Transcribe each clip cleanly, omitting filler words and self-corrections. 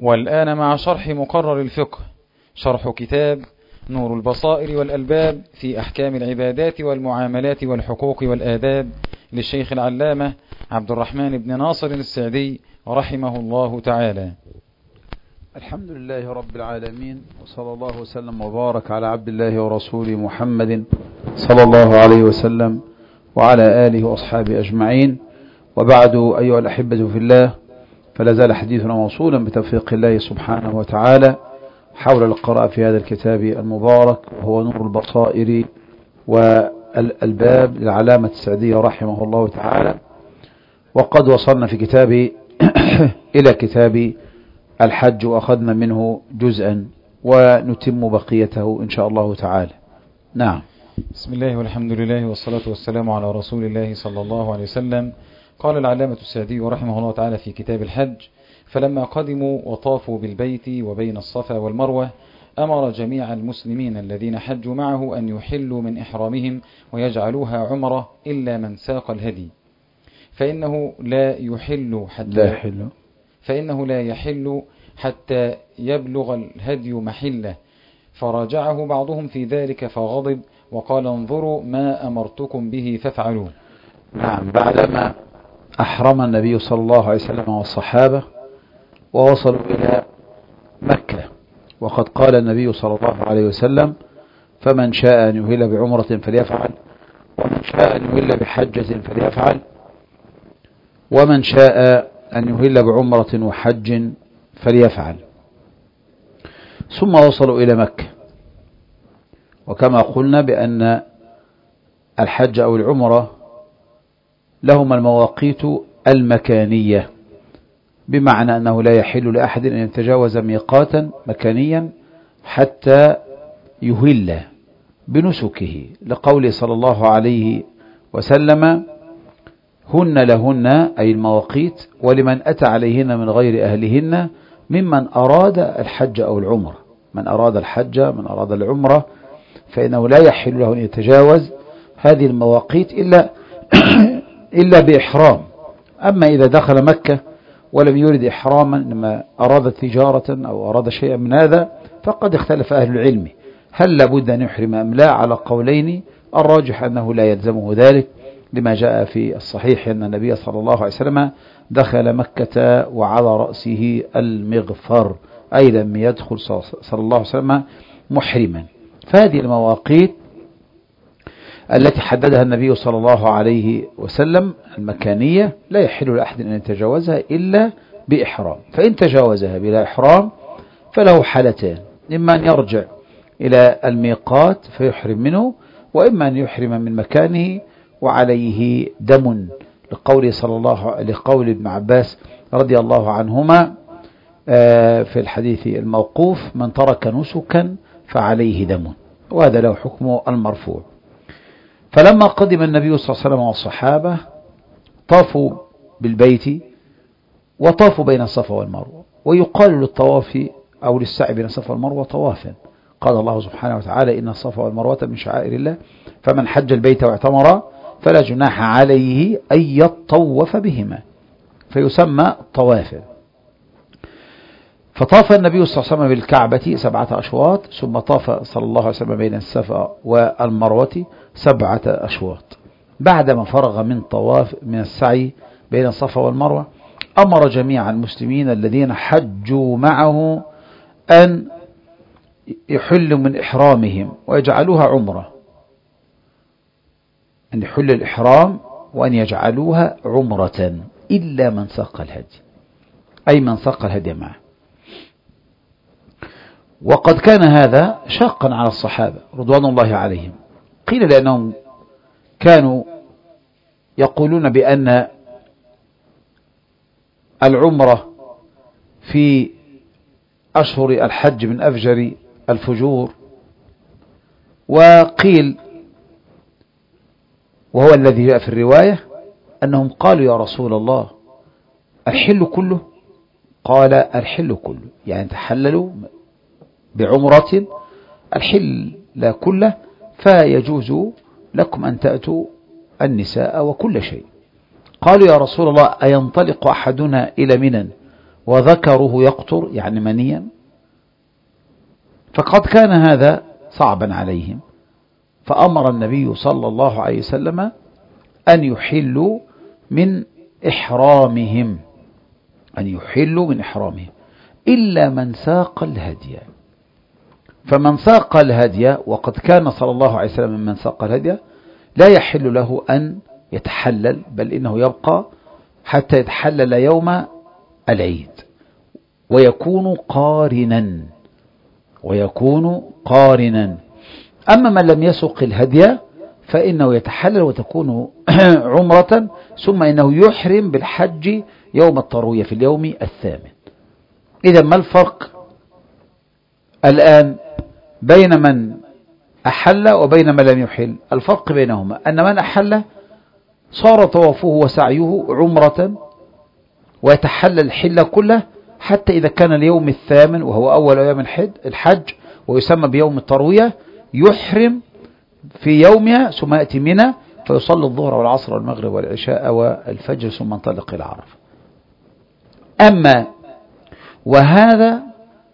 والآن مع شرح مقرر الفقه، شرح كتاب نور البصائر والألباب في أحكام العبادات والمعاملات والحقوق والآداب للشيخ العلامة عبد الرحمن بن ناصر السعدي رحمه الله تعالى. الحمد لله رب العالمين، وصلى الله وسلم وبارك على عبد الله ورسوله محمد صلى الله عليه وسلم وعلى آله وأصحابه أجمعين، وبعد أيها الأحبة في الله، فلا زال حديثنا موصولا بتوفيق الله سبحانه وتعالى حول القراءة في هذا الكتاب المبارك، وهو نور البصائر والألباب للعلامة السعدي رحمه الله تعالى. وقد وصلنا في كتاب إلى كتاب الحج، وأخذنا منه جزءا ونتم بقيته إن شاء الله تعالى. نعم. بسم الله والحمد لله والصلاة والسلام على رسول الله صلى الله عليه وسلم. قال العلامة السعدي رحمه الله تعالى في كتاب الحج: فلما قدموا وطافوا بالبيت وبين الصفا والمروة أمر جميع المسلمين الذين حجوا معه أن يحلوا من إحرامهم ويجعلوها عمرة إلا من ساق الهدي، فإنه لا يحل حتى يبلغ الهدي محله. فراجعه بعضهم في ذلك فغضب وقال: انظروا ما أمرتكم به فافعلوا. نعم. بعدما أحرم النبي صلى الله عليه وسلم والصحابة ووصلوا إلى مكة، وقد قال النبي صلى الله عليه وسلم: فمن شاء أن يهل بعمرة فليفعل، ومن شاء أن يهل بحجة فليفعل، ومن شاء أن يهل بعمرة وحج فليفعل. ثم وصلوا إلى مكة، وكما قلنا بأن الحج أو العمرة لهما المواقيت المكانية، بمعنى أنه لا يحل لأحد أن يتجاوز ميقاتا مكانيا حتى يهل بنسكه، لقوله صلى الله عليه وسلم: هن لهن، أي المواقيت، ولمن أتى عليهن من غير أهلهن ممن أراد الحج أو العمرة. من أراد الحج، من أراد العمرة، فإنه لا يحل له أن يتجاوز هذه المواقيت إلا بإحرام. أما إذا دخل مكة ولم يرد إحراما، إنما أراد تجارة أو أراد شيئا من هذا، فقد اختلف أهل العلم هل لابد أن يحرم أم لا، على قولين. الراجح أنه لا يلزمه ذلك، لما جاء في الصحيح أن النبي صلى الله عليه وسلم دخل مكة وعلى رأسه المغفر، أي لم يدخل صلى الله عليه وسلم محرما. فهذه المواقيت التي حددها النبي صلى الله عليه وسلم المكانية لا يحل لأحد أن يتجاوزها إلا بإحرام. فإن تجاوزها بلا إحرام فله حالتان: إما أن يرجع إلى الميقات فيحرم منه، وإما أن يحرم من مكانه وعليه دم، لقول ابن عباس رضي الله عنهما في الحديث الموقوف: من ترك نسكا فعليه دم، وهذا له حكم المرفوع. فلما قدم النبي صلى الله عليه وسلم والصحابة طافوا بالبيت وطافوا بين الصفا والمروة، ويقال للطواف أو للسعي بين الصفا والمروة طوافا. قال الله سبحانه وتعالى: إن الصفا والمروة من شعائر الله، فمن حج البيت واعتمر فلا جناح عليه أن يطوف بهما، فيسمى طوافا. فطاف النبي صلى الله عليه وسلم بالكعبة 7 أشواط، ثم طاف صلى الله عليه وسلم بين الصفا والمروة 7 أشواط. بعدما فرغ من السعي بين الصفا والمروة، أمر جميع المسلمين الذين حجوا معه أن يحلوا من إحرامهم ويجعلوها عمرة، أن يحل الإحرام وأن يجعلوها عمرة إلا من ساق الهدي، أي من ساق الهدي معه. وقد كان هذا شاقا على الصحابة رضوان الله عليهم، قيل لأنهم كانوا يقولون بأن العمرة في أشهر الحج من أفجر الفجور، وقيل، وهو الذي جاء في الرواية، أنهم قالوا: يا رسول الله، الحل كله؟ قال: الحل كله، يعني تحللوا بعمرة الحل لا كله، فيجوز لكم أن تأتوا النساء وكل شيء. قالوا: يا رسول الله، أينطلق أحدنا إلى منى وذكره يقطر يعني منيا، فقد كان هذا صعبا عليهم، فأمر النبي صلى الله عليه وسلم أن يحلوا من إحرامهم، إلا من ساق الهدي. فمن ساق الهدي، وقد كان صلى الله عليه وسلم من ساق الهدي، لا يحل له أن يتحلل، بل إنه يبقى حتى يتحلل يوم العيد ويكون قارنا. أما من لم يسق الهدي فإنه يتحلل وتكون عمرة، ثم إنه يحرم بالحج يوم التروية في اليوم الثامن. إذا ما الفرق الآن بين من أحل وبين من لم يحل؟ الفرق بينهما أن من أحل صار طوافه وسعيه عمرة ويتحلل الحل كله حتى إذا كان اليوم الثامن وهو أول أيام الحج ويسمى بيوم التروية، يحرم في يومها ثم يأتي منى فيصلي الظهر والعصر والمغرب والعشاء والفجر ثم انطلق إلى عرفة. أما وهذا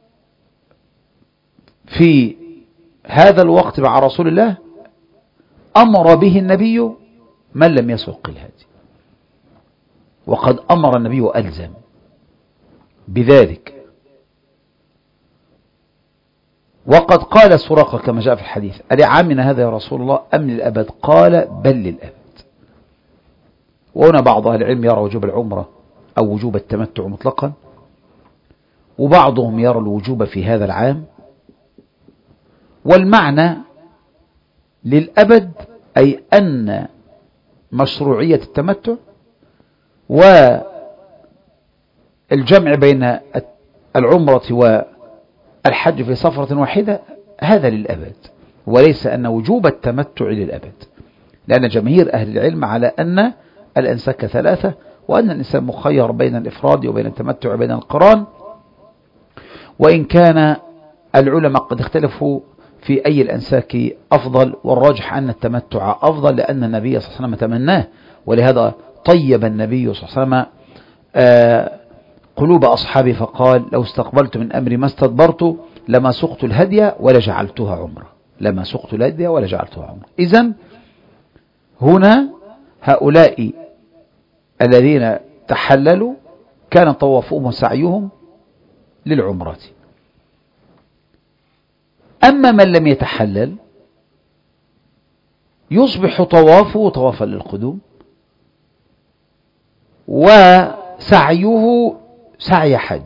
في هذا الوقت مع رسول الله أمر به النبي من لم يسق الهدي، وقد أمر النبي وألزم بذلك. وقد قال سراقة كما جاء في الحديث: ألعامنا هذا يا رسول الله أم للأبد؟ قال: بل للأبد. وهنا بعض أهل العلم يرى وجوب العمرة أو وجوب التمتع مطلقا، وبعضهم يرى الوجوب في هذا العام، والمعنى للأبد أي أن مشروعية التمتع والجمع بين العمرة والحج في سفرة واحدة هذا للأبد، وليس أن وجوب التمتع للأبد، لأن جماهير أهل العلم على أن الأنساك ثلاثة، وأن الإنسان مخير بين الإفراد وبين التمتع وبين القران، وإن كان العلماء قد اختلفوا في أي الأنساك أفضل، والراجح أن التمتع أفضل، لأن النبي صلى الله عليه وسلم تمناه، ولهذا طيب النبي صلى الله عليه وسلم قلوب أصحابه فقال: لو استقبلت من أمري ما استدبرت لما سقت الهدي ولا جعلتها عمرة. إذن هنا هؤلاء الذين تحللوا كان طوافهم وسعيهم للعمرة. أما من لم يتحلل يصبح طوافه طوافا للقدوم، وسعيه سعي حج.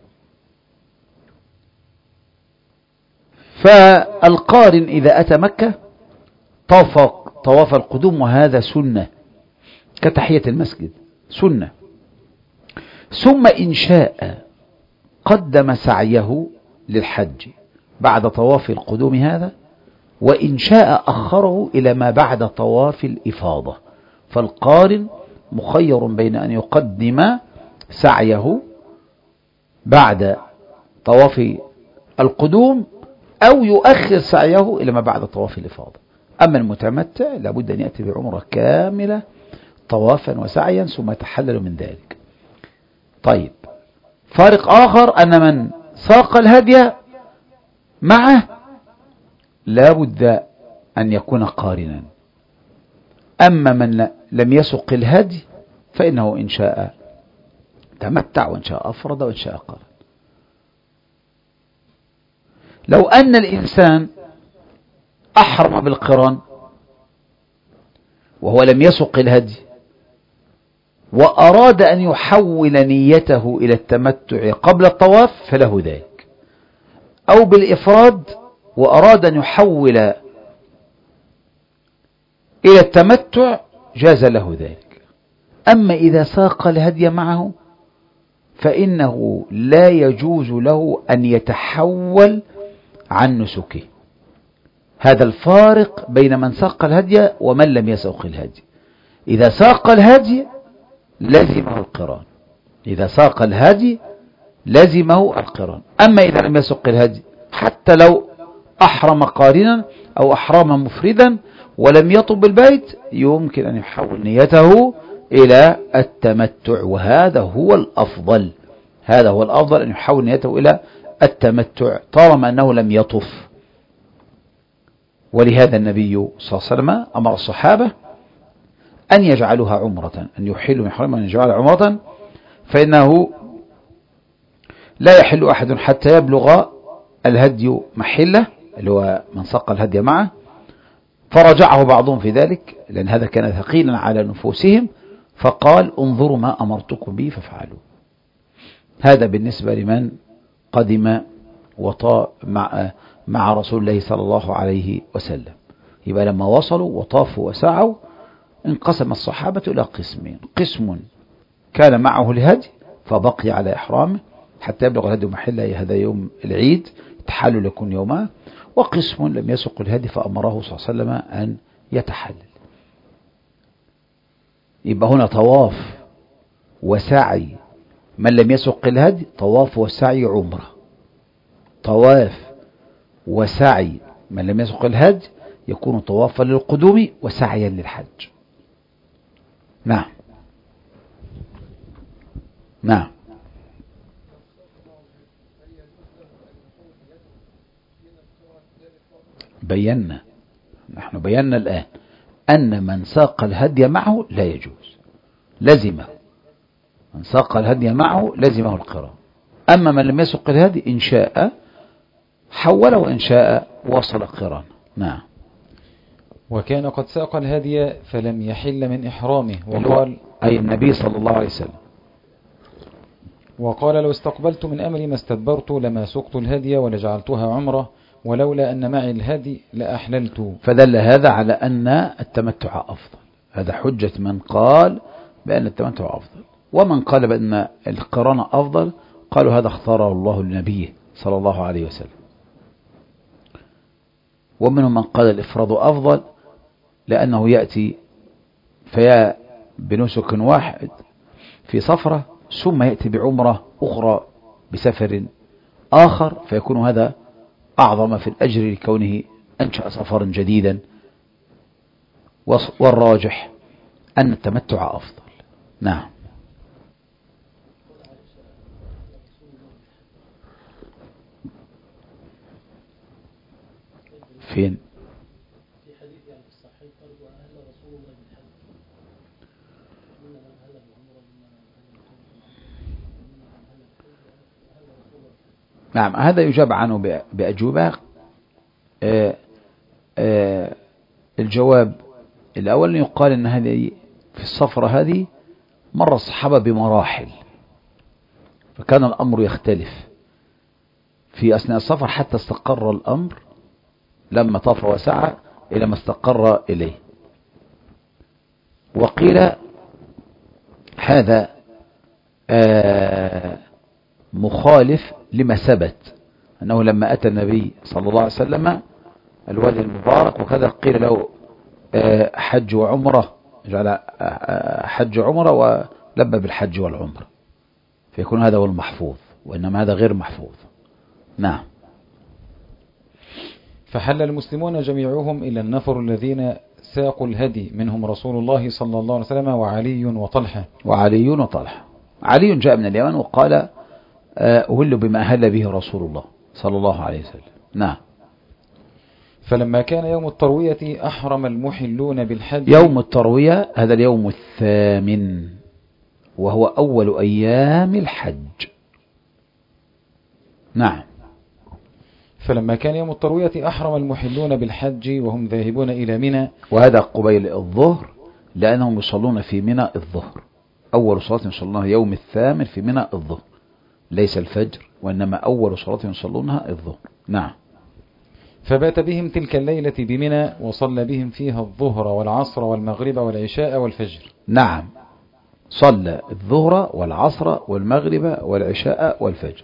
فالقارن إذا أتى مكة طواف القدوم، وهذا سنة كتحية المسجد سنة. ثم إن شاء قدم سعيه للحج بعد طواف القدوم هذا، وإن شاء أخره إلى ما بعد طواف الإفاضة. فالقارن مخير بين أن يقدم سعيه بعد طواف القدوم أو يؤخر سعيه إلى ما بعد طواف الإفاضة. أما المتمتع لابد أن يأتي بعمرة كاملة طوافا وسعيا ثم يتحلل من ذلك. طيب، فارق آخر أن من ساق الهدي معه لابد أن يكون قارنا. أما من لم يسق الهدي فإنه إن شاء تمتع وإن شاء أفرد وإن شاء قارن. لو أن الإنسان أحرم بالقران وهو لم يسق الهدي وأراد أن يحول نيته إلى التمتع قبل الطواف فله ذلك، أو بالإفراد وأراد أن يحول إلى التمتع جاز له ذلك. أما إذا ساق الهدي معه فإنه لا يجوز له أن يتحول عن نسكه. هذا الفارق بين من ساق الهدي ومن لم يسق الهدي. إذا ساق الهدي لزمه القران، أما إذا لم يسق الهدي حتى لو أحرم قارنا أو أحرم مفردا ولم يطب بالبيت يمكن أن يحول نيته إلى التمتع، وهذا هو الأفضل. هذا هو الأفضل، أن يحول نيته إلى التمتع طالما أنه لم يطف. ولهذا النبي صلى الله عليه وسلم أمر الصحابة أن يجعلوها عمرة، أن يحلوا من حرم أن يجعلها عمرة، فإنه لا يحل أحد حتى يبلغ الهدي محله، اللي هو من ساق الهدي معه. فرجعه بعضهم في ذلك لأن هذا كان ثقيلا على نفوسهم، فقال انظروا ما أمرتكم به فافعلوا. هذا بالنسبة لمن قدم وطاف مع رسول الله صلى الله عليه وسلم. يبقى لما وصلوا وطافوا وسعوا انقسم الصحابة إلى قسمين: قسم كان معه الهدي فبقي على إحرامه حتى يبلغ الهدي محله، هذا يوم العيد تحلل يكون يومه، وقسم لم يسق الهدي فأمره صلى الله عليه وسلم أن يتحلل. يبقى هنا طواف وسعي من لم يسق الهدي، طواف وسعي عمرة. طواف وسعي من لم يسق الهدي يكون طوافا للقدوم وسعيا للحج. نعم نعم. نحن بينا الآن أن من ساق الهدي معه لا يجوز، لزمه من ساق الهدي معه لزمه القران. أما من لم يسق الهدي إن شاء حول وإن شاء وصل قران. نعم. وكان قد ساق الهدي فلم يحل من إحرامه، وقال أي النبي صلى الله عليه وسلم، وقال لو استقبلت من أمري ما استدبرت لما سقت الهدي ولجعلتها عمرة ولولا أن معي الهدي لأحللت. فدل هذا على أن التمتع أفضل. هذا حجة من قال بأن التمتع أفضل، ومن قال بأن القران أفضل قالوا هذا اختاره الله لنبيه صلى الله عليه وسلم. ومنهم من قال الإفراد أفضل لأنه يأتي فيا بنسك واحد في سفرة ثم يأتي بعمرة أخرى بسفر آخر، فيكون هذا أعظم في الأجر لكونه أنشأ سفرا جديدا. والراجح أن التمتع أفضل. نعم. فين؟ في حديث يعني في الصحيح قال وأهل رسول الله بالحج من أهل بعمرة نعم. هذا يجاب عنه بأجوبة. الجواب الأول يقال أن هذه في السفرة هذه مر الصحابة بمراحل، فكان الأمر يختلف في أثناء السفر حتى استقر الأمر لما طاف وسعى إلى ما استقر إليه. وقيل هذا مخالف لما ثبت أنه لما أتى النبي صلى الله عليه وسلم الوادي المبارك وكذا قيل له حج وعمرة، جعل حج وعمرة ولبى بالحج والعمرة، فيكون هذا هو المحفوظ، وإنما هذا غير محفوظ. نعم. فحل المسلمون جميعهم إلى النفر الذين ساقوا الهدي منهم رسول الله صلى الله عليه وسلم وعلي وطلحة. علي جاء من اليمن وقال أهل بما أهل به رسول الله صلى الله عليه وسلم. نعم. فلما كان يوم التروية أحرم المحلون بالحج. يوم التروية هذا اليوم الثامن وهو أول أيام الحج. نعم. فلما كان يوم التروية أحرم المحلون بالحج وهم ذاهبون إلى منى، وهذا قبيل الظهر لأنهم يصلون في منى الظهر. أول صلاة يصلونها يوم الثامن في منى الظهر، ليس الفجر، وإنما أول صلاة يصلونها الظهر. نعم. فبات بهم تلك الليلة بمنى وصلى بهم فيها الظهر والعصر والمغرب والعشاء والفجر. نعم، صلى الظهر والعصر والمغرب والعشاء والفجر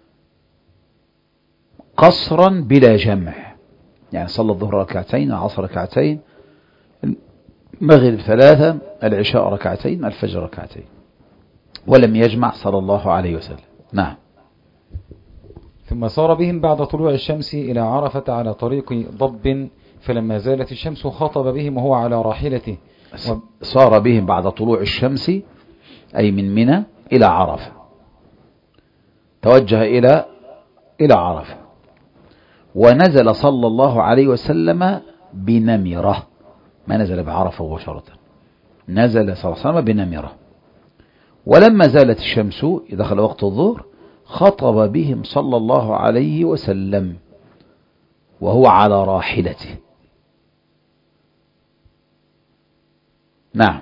قصرا بلا جمع، يعني صلى الظهر ركعتين، العصر ركعتين، المغرب ثلاثة، العشاء ركعتين، الفجر ركعتين، ولم يجمع صلى الله عليه وسلم. نعم. ثم صار بهم بعد طلوع الشمس إلى عرفة على طريق ضب، فلما زالت الشمس خطب بهم وهو على راحلته. صار بهم بعد طلوع الشمس أي من منى إلى عرفة، توجه إلى عرفة، ونزل صلى الله عليه وسلم بنمرة، ما نزل بعرفة مباشرة، نزل صلى الله عليه وسلم بنمرة. ولما زالت الشمس دخل وقت الظهر خطب بهم صلى الله عليه وسلم وهو على راحلته. نعم.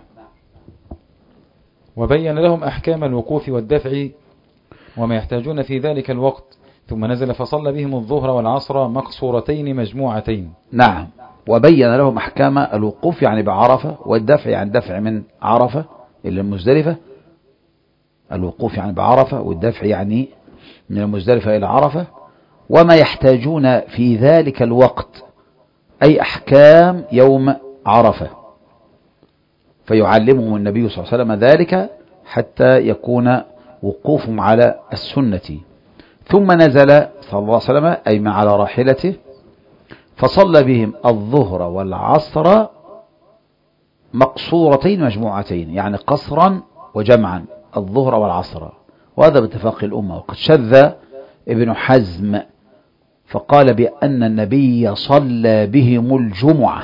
وبين لهم أحكام الوقوف والدفع وما يحتاجون في ذلك الوقت، ثم نزل فصلى بهم الظهر والعصر مقصورتين مجموعتين. نعم. وبين لهم أحكام الوقوف يعني بعرفة، والدفع يعني دفع من عرفة إلى المزدلفة. الوقوف يعني بعرفة، والدفع يعني من المزدلفة إلى عرفة. وما يحتاجون في ذلك الوقت أي أحكام يوم عرفة، فيعلمهم النبي صلى الله عليه وسلم ذلك حتى يكون وقوفهم على السنة. ثم نزل صلى الله عليه وسلم أي على راحلته فصلى بهم الظهر والعصر مقصورتين مجموعتين، يعني قصرا وجمعا الظهر والعصر، وهذا باتفاق الأمة. وقد شذ ابن حزم فقال بأن النبي صلى بهم الجمعة،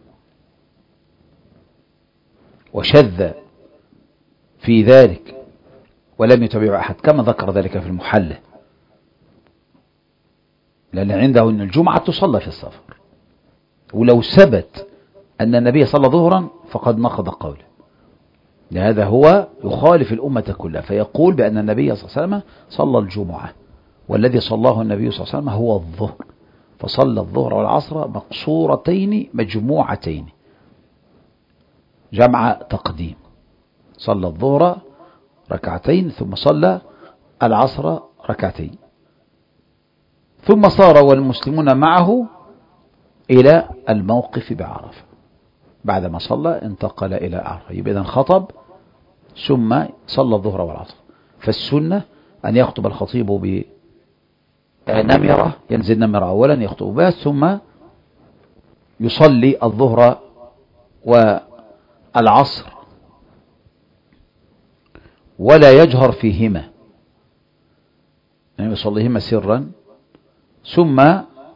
وشذ في ذلك ولم يتبع أحد، كما ذكر ذلك في المحلى، لأن عنده أن الجمعة تصلى في السفر. ولو ثبت أن النبي صلى ظهرا فقد نقض قوله، لهذا هو يخالف الأمة كلها، فيقول بأن النبي صلى الله عليه وسلم صلى الجمعة، والذي صلاه النبي صلى الله عليه وسلم هو الظهر، فصلى الظهر والعصر مقصورتين مجموعتين، جمع تقديم، صلى الظهر ركعتين ثم صلى العصر ركعتين، ثم صار والمسلمون معه إلى الموقف بعرفة. بعدما صلى انتقل إلى عرفة، يبقى إذن خطب ثم صلى الظهر والعصر. فالسنة أن يخطب الخطيب بنمرة، ينزل نمرة أولا يخطب بها، ثم يصلي الظهر والعصر ولا يجهر فيهما، يعني يصليهما سرا، ثم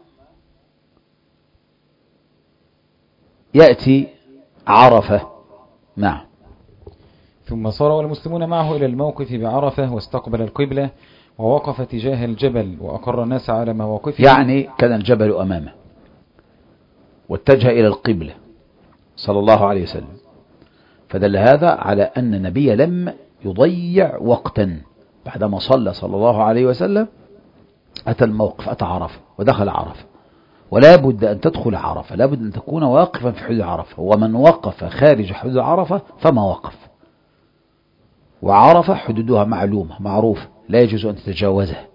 يأتي عرفة. نعم. ثم صار والمسلمون معه إلى الموقف بعرفة، واستقبل القبلة ووقف تجاه الجبل وأقر الناس على مواقفه، يعني كان الجبل أمامه واتجه إلى القبلة صلى الله عليه وسلم، فدل هذا على أن النبي لم يضيع وقتا. بعدما صلى صلى الله عليه وسلم أتى الموقف، أتى عرفة ودخل عرفة، ولا بد أن تدخل عرفة، لا بد أن تكون واقفا في حدود عرفة، ومن وقف خارج حدود عرفة فما وقف. وعرفة حدودها معلومة معروفة لا يجوز أن تتجاوزها،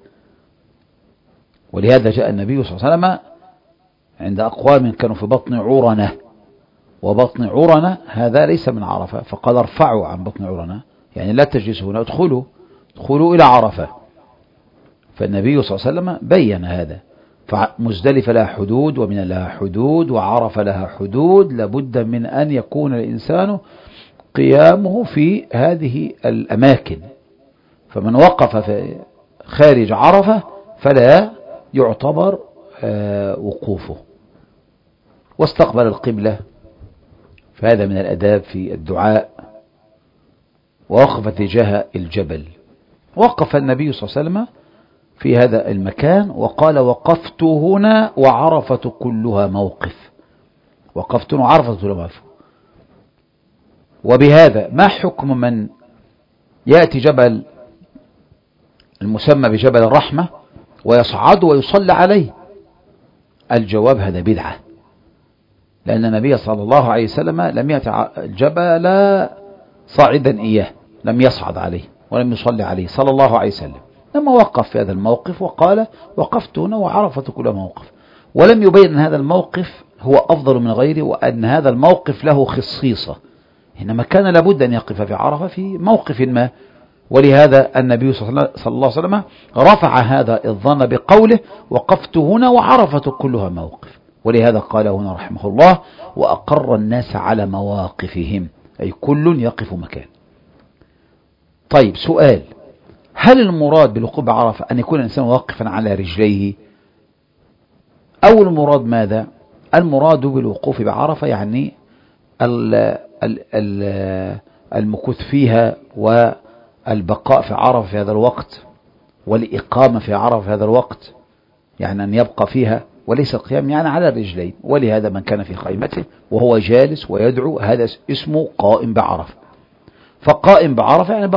ولهذا جاء النبي صلى الله عليه وسلم عند أقوام كانوا في بطن عرنة، وبطن عرنة هذا ليس من عرفة، فقال ارفعوا عن بطن عرنة، يعني لا تجلسوا هنا، ادخلوا إلى عرفة. فالنبي صلى الله عليه وسلم بين هذا، فمزدلفة لها حدود، ومن لها حدود، وعرفة لها حدود، لابد من أن يكون الإنسان قيامه في هذه الأماكن. فمن وقف في خارج عرفة فلا يعتبر وقوفه. واستقبل القبلة، فهذا من الأداب في الدعاء. ووقف تجاه الجبل، وقف النبي صلى الله عليه وسلم في هذا المكان وقال وقفت هنا وعرفة كلها موقف، وقفت هنا وعرفة كلها موقف. وبهذا ما حكم من يأتي جبل المسمى بجبل الرحمة ويصعد ويصلى عليه؟ الجواب هذا بدعة، لأن النبي صلى الله عليه وسلم لم يأتي الجبل صاعدا إياه، لم يصعد عليه ولم يصلي عليه صلى الله عليه وسلم، لما وقف في هذا الموقف وقال وقفت هنا وعرفة كل موقف، ولم يبين أن هذا الموقف هو أفضل من غيره، وأن هذا الموقف له خصيصة، إنما كان لابد أن يقف في عرفة في موقف ما. ولهذا النبي صلى الله عليه وسلم رفع هذا الظن بقوله وقفت هنا وعرفة كلها موقف، ولهذا قال هنا رحمه الله وأقر الناس على مواقفهم، أي كل يقف مكان. طيب سؤال، هل المراد بالوقوف بعرفة أن يكون الإنسان واقفا على رجليه، أو المراد ماذا؟ المراد بالوقوف بعرفة يعني المكث فيها والبقاء في عرفة في هذا الوقت، والإقامة في عرفة في هذا الوقت، يعني أن يبقى فيها، وليس القيام يعني على الرجلين. ولهذا من كان في خيمته وهو جالس ويدعو هذا اسمه قائم بعرفة. فقائم بعرفة يعني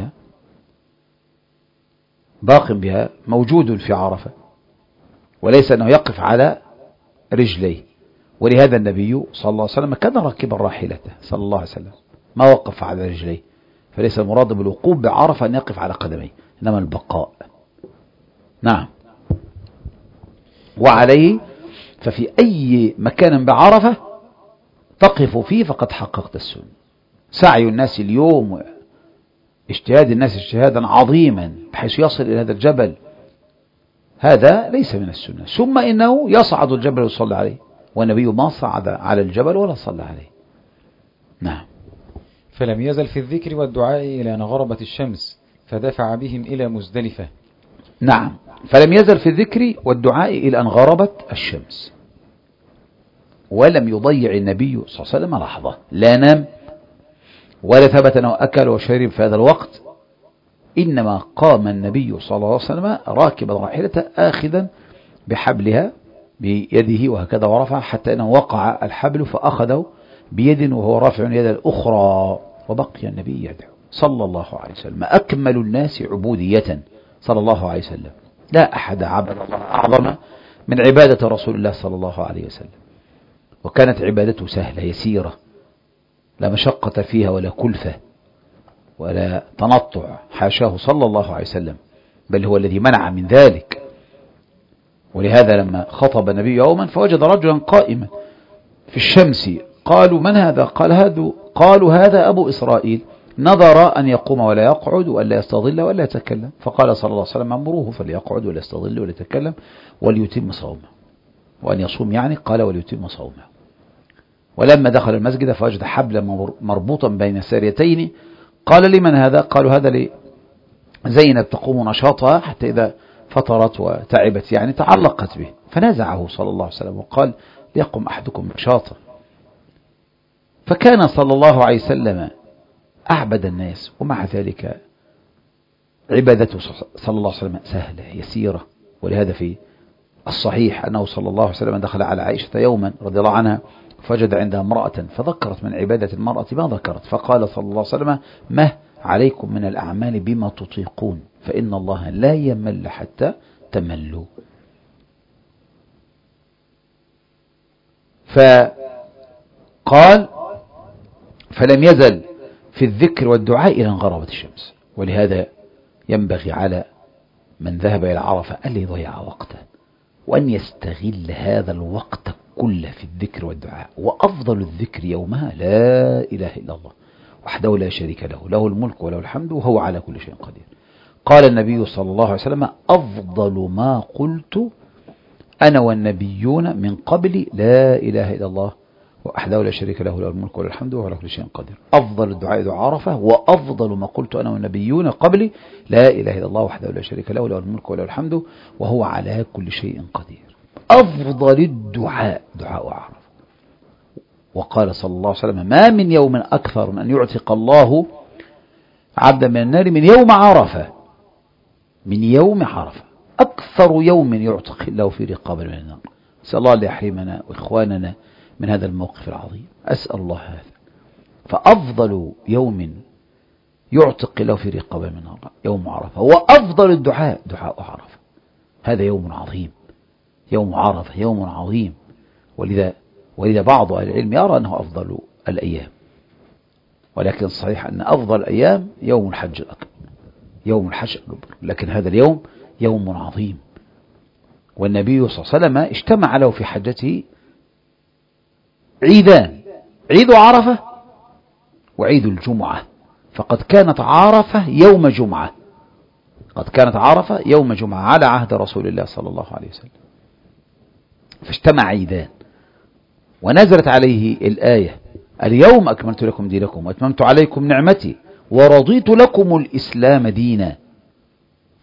باق بها موجود في عرفة، وليس أنه يقف على رجليه. ولهذا النبي صلى الله عليه وسلم كان راكبا راحلته صلى الله عليه وسلم، ما وقف على رجليه. فليس المراد بالوقوف بعرفة أن يقف على قدميه، إنما البقاء. نعم. وعليه ففي أي مكان بعرفة تقف فيه فقد حققت السنة. سعي الناس اليوم، اجتهاد الناس اجتهادا عظيما بحيث يصل إلى هذا الجبل، هذا ليس من السنة. ثم إنه يصعد الجبل ويصلي عليه، والنبي ما صعد على الجبل ولا صلى عليه. نعم. فلم يزل في الذكر والدعاء إلى أن غربت الشمس فدفع بهم إلى مزدلفة. نعم، فلم يزل في الذكر والدعاء إلى أن غربت الشمس، ولم يضيع النبي صلى الله عليه وسلم لحظة، لا نام ولا ثبت أنه أكل وشرب في هذا الوقت، إنما قام النبي صلى الله عليه وسلم راكبا راحلته آخذا بحبلها بيده وهكذا ورفع حتى أنه وقع الحبل فأخذه بيد وهو رافع اليد الأخرى، وبقي النبي يدعو صلى الله عليه وسلم، أكمل الناس عبودية صلى الله عليه وسلم. لا أحد عبد الله أعظم من عبادة رسول الله صلى الله عليه وسلم، وكانت عبادته سهلة يسيرة، لا مشقة فيها ولا كلفة ولا تنطع، حاشاه صلى الله عليه وسلم، بل هو الذي منع من ذلك. ولهذا لما خطب النبي يوما فوجد رجلا قائما في الشمس، قالوا من هذا؟ قالوا هذا أبو إسرائيل، نظر أن يقوم ولا يقعد ولا يستظل ولا يتكلم، فقال صلى الله عليه وسلم أمروه فليقعد ولا يستظل ولا يتكلم وليتم صومه. وأن يصوم يعني قال وليتم صومه. ولما دخل المسجد فوجد حبلا مربوطا بين ساريتين، قال لمن هذا؟ قالوا هذا لزينب تقوم نشاطها حتى إذا فطرت وتعبت يعني تعلقت به، فنزعه صلى الله عليه وسلم وقال ليقم أحدكم نشاطا. فكان صلى الله عليه وسلم أعبد الناس، ومع ذلك عبادته صلى الله عليه وسلم سهلة يسيرة. ولهذا في الصحيح أنه صلى الله عليه وسلم دخل على عائشة يوما رضي الله عنها فوجد عندها امرأة فذكرت من عبادة المرأة ما ذكرت، فقال صلى الله عليه وسلم ما عليكم من الأعمال بما تطيقون فإن الله لا يمل حتى تملوا. فقال فلم يزل في الذكر والدعاء إلى أن غربت الشمس. ولهذا ينبغي على من ذهب إلى عرفة أن يضيع وقته، وأن يستغل هذا الوقت كله في الذكر والدعاء. وأفضل الذكر يومها لا إله إلا الله وحده لا شريك له، له الملك وله الحمد وهو على كل شيء قدير. قال النبي صلى الله عليه وسلم أفضل ما قلت أنا والنبيون من قبل لا إله إلا الله وحده لا شريك له، له الملك وله الحمد وهو على كل شيء قدير. أفضل الدعاء دعاء عرفة، وأفضل ما قلت أنا والنبيون قبل لا إله إلا الله وحده لا شريك له، له الملك وله الحمد وهو على كل شيء قدير. أفضل الدعاء دعاء عرفة. وقال صلى الله عليه وسلم ما من يوم أكثر من أن يعتق الله عبدا من النار من يوم عرفة، من يوم عرفة أكثر يوم يعتق الله في رقاب من النار. أسأل الله أن يحرمنا وإخواننا من هذا الموقف العظيم، أسأل الله هذا. فأفضل يوم يعتق الله في رقاب من النار يوم عرفة، وأفضل الدعاء دعاء عرفة. هذا يوم عظيم، يوم عرفة يوم عظيم. ولذا بعض أهل العلم يرى أنه أفضل الأيام، ولكن صحيح أن أفضل الأيام يوم الحج الأكبر، يوم الحج الأكبر، لكن هذا اليوم يوم عظيم. والنبي صلى الله عليه وسلم اجتمع له في حجته عيدان، عيد عرفة وعيد الجمعة، فقد كانت عرفة يوم جمعة، قد كانت عرفة يوم جمعة على عهد رسول الله صلى الله عليه وسلم. فاجتمع عيدان، ونزلت عليه الآية اليوم أكملت لكم دينكم وأتممت عليكم نعمتي ورضيت لكم الإسلام دينا.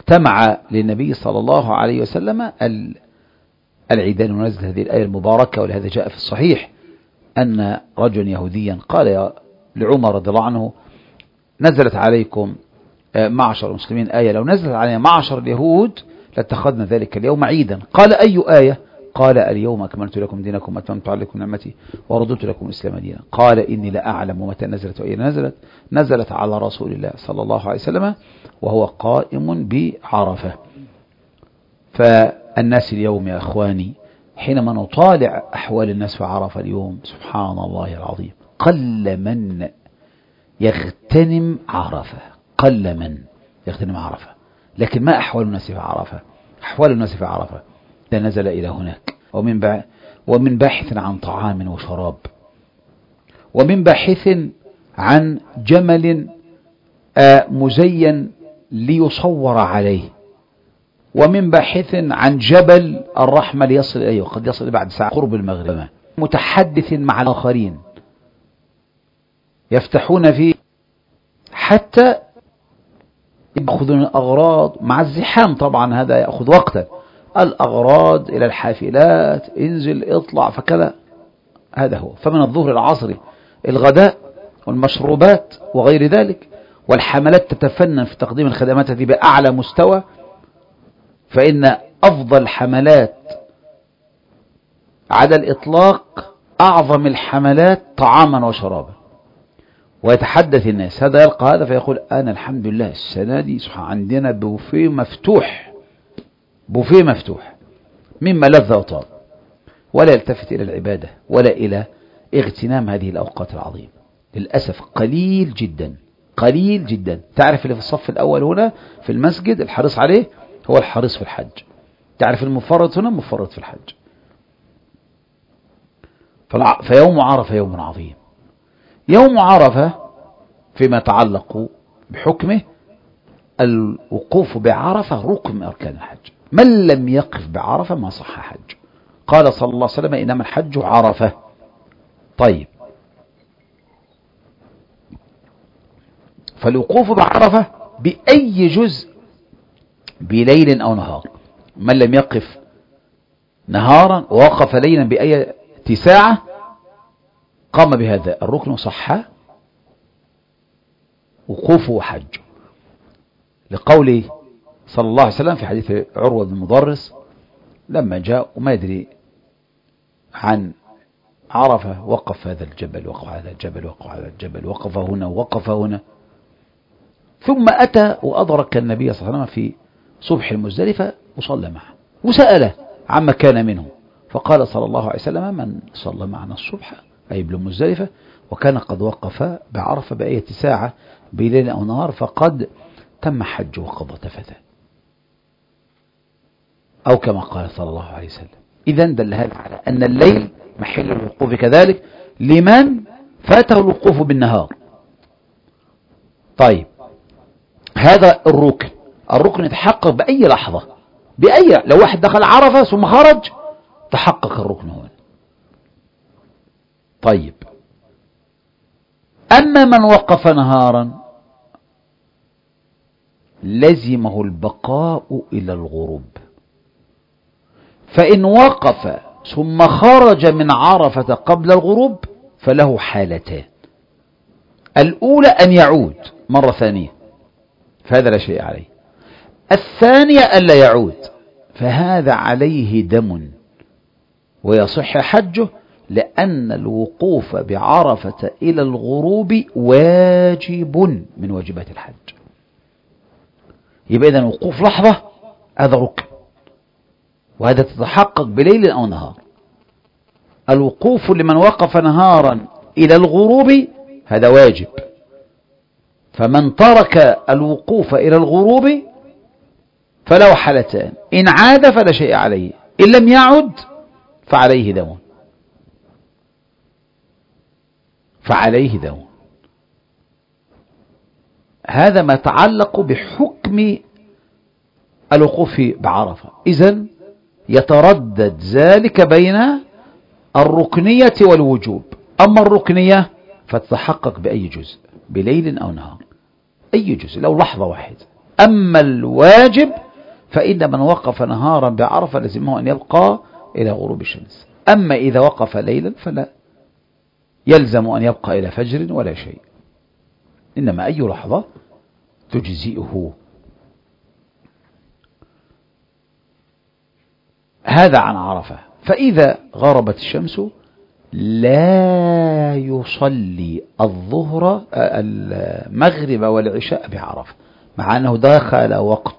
اجتمع للنبي صلى الله عليه وسلم العيدان، ونزل هذه الآية المباركة. ولهذا جاء في الصحيح أن رجلا يهوديا قال لعمر رضي الله عنه: نزلت عليكم معشر المسلمين آية، لو نزلت علينا معشر اليهود لاتخذنا ذلك اليوم عيدا. قال: أي آية؟ قال: اليوم أكملت لكم دينكم وأتممت عليكم نعمتي ورضيت لكم الإسلام دينا. قال: إني لا أعلم متى نزلت وأين نزلت على رسول الله صلى الله عليه وسلم وهو قائم بعرفة. فالناس اليوم يا أخواني حينما نطالع أحوال الناس في عرفة اليوم، سبحان الله العظيم، قل من يغتنم عرفة، قل من يغتنم عرفة. لكن ما أحوال الناس في عرفة؟ أحوال الناس في عرفة إذا نزل إلى هناك ومن باحث عن طعام وشراب، ومن باحث عن جمل مزين ليصور عليه، ومن باحث عن جبل الرحمة ليصل إليه، وقد يصل بعد ساعة قرب المغرب، متحدث مع الآخرين يفتحون فيه حتى يأخذون الأغراض مع الزحام. طبعا هذا يأخذ وقتا، الأغراض إلى الحافلات، انزل اطلع فكذا. هذا هو. فمن الظهر العصر الغداء والمشروبات وغير ذلك، والحملات تتفنن في تقديم الخدمات هذه بأعلى مستوى. فإن أفضل حملات على الإطلاق أعظم الحملات طعاما وشرابا. ويتحدث الناس، هذا يلقى هذا فيقول: أنا الحمد لله السنة دي عندنا بوفيه مفتوح، بوفيه مفتوح مما لذ وطاب، ولا يلتفت إلى العبادة ولا إلى اغتنام هذه الأوقات العظيمة. للأسف قليل جدا، قليل جدا. تعرف اللي في الصف الأول هنا في المسجد الحريص عليه هو الحريص في الحج، تعرف المفرط هنا مفرط في الحج. فيوم عرفة يوم عظيم. يوم عرفة فيما يتعلق بحكمه، الوقوف بعرفة ركن من أركان الحج، من لم يقف بعرفة ما صح حج. قال صلى الله عليه وسلم: إنما الحج عرفة. طيب، فالوقوف بعرفة بأي جزء، بليل أو نهار. من لم يقف نهارا ووقف ليلا بأي ساعة قام بهذا الركن صح وقوفه حج، لقوله صلى الله عليه وسلم في حديث عروة بن مضرس لما جاء وما يدري عن عرفة: وقف هذا الجبل، وقف هذا الجبل، وقف هذا الجبل، وقف هنا ووقف هنا. ثم أتى وأدرك النبي صلى الله عليه وسلم في صبح المزدلفة وصلى معه وسأله عما كان منه، فقال صلى الله عليه وسلم: من صلى معنا الصبح أي بالمزدلفة وكان قد وقف بعرفة بأية ساعة بليل أو نهار فقد تم حجه وقضى تفثه، أو كما قال صلى الله عليه وسلم. إذن دل هذا على أن الليل محل الوقوف كذلك لمن فاته الوقوف بالنهار. طيب، هذا الركن يتحقق بأي لحظة، لو واحد دخل عرفة ثم خرج تحقق الركن هنا. طيب، أما من وقف نهارا لزمه البقاء إلى الغروب، فإن وقف ثم خرج من عرفة قبل الغروب فله حالتان: الأولى أن يعود مرة ثانية فهذا لا شيء عليه، الثانية ألا يعود فهذا عليه دم ويصح حجه، لأن الوقوف بعرفة إلى الغروب واجب من واجبات الحج. يبقى إذن وقوف لحظة هذا ركن، وهذا تتحقق بليل أو نهار. الوقوف لمن وقف نهارا إلى الغروب هذا واجب، فمن ترك الوقوف إلى الغروب فله حالتان: إن عاد فلا شيء عليه، إن لم يعد فعليه دم، فعليه دم. هذا ما يتعلق بحكم الوقوف بعرفة. إذن يتردد ذلك بين الركنية والوجوب. أما الركنية فتتحقق بأي جزء، بليل أو نهار، أي جزء، لو لحظة واحدة أما الواجب فإن من وقف نهارا بعرفة لزمه أن يبقى إلى غروب الشمس. أما إذا وقف ليلا فلا يلزم أن يبقى إلى فجر ولا شيء، إنما أي لحظة تجزئه. هذا عن عرفة. فإذا غربت الشمس لا يصلي الظهر المغرب والعشاء بعرفة، مع أنه دخل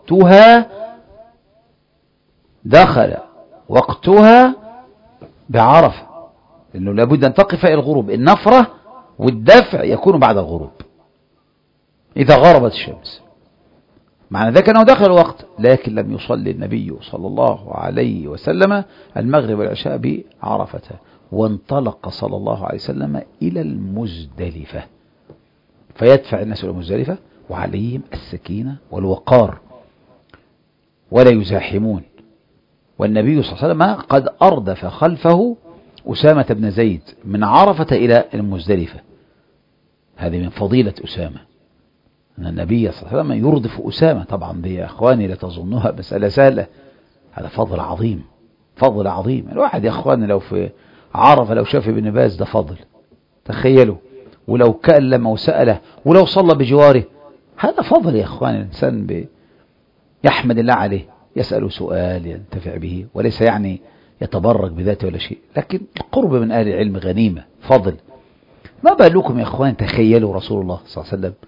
وقتها بعرفة، لأنه لابد أن تقف إلى الغروب. النفرة والدفع يكون بعد الغروب إذا غربت الشمس، معنى ذلك أنه دخل الوقت، لكن لم يصلي النبي صلى الله عليه وسلم المغرب والعشاء بعرفة، وانطلق صلى الله عليه وسلم إلى المزدلفة، فيدفع الناس إلى المزدلفة وعليهم السكينة والوقار ولا يزاحمون. والنبي صلى الله عليه وسلم قد أردف خلفه أسامة بن زيد من عرفة إلى المزدلفة. هذه من فضيلة أسامة، أن النبي صلى الله عليه وسلم يردف أسامة. طبعا دي يا أخواني لا تظنوها مسألة سهلة، هذا فضل عظيم، فضل عظيم. الواحد يا أخواني لو في عرفة لو شاف ابن باز ده فضل، تخيلوا، ولو كلم وسأله ولو صلى بجواره، هذا فضل يا أخواني. الإنسان يحمد الله عليه، يسأل سؤال ينتفع به، وليس يعني يتبرك بذاته ولا شيء، لكن القرب من أهل العلم غنيمة، فضل. ما بالكم يا أخوان، تخيلوا رسول الله صلى الله عليه وسلم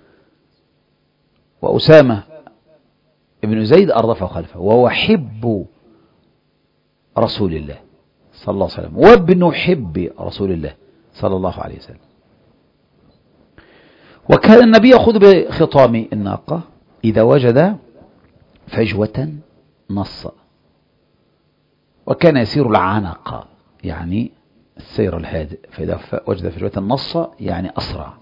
وأسامة ابن زيد أردفه خلفه، وهو حب رسول الله صلى الله عليه وسلم وابن حب رسول الله صلى الله عليه وسلم. وكان النبي يأخذ بخطام الناقة إذا وجد فجوة نص، وكان يسير العنق يعني السير الهادئ، فإذا وجد فجوة نص يعني أسرع،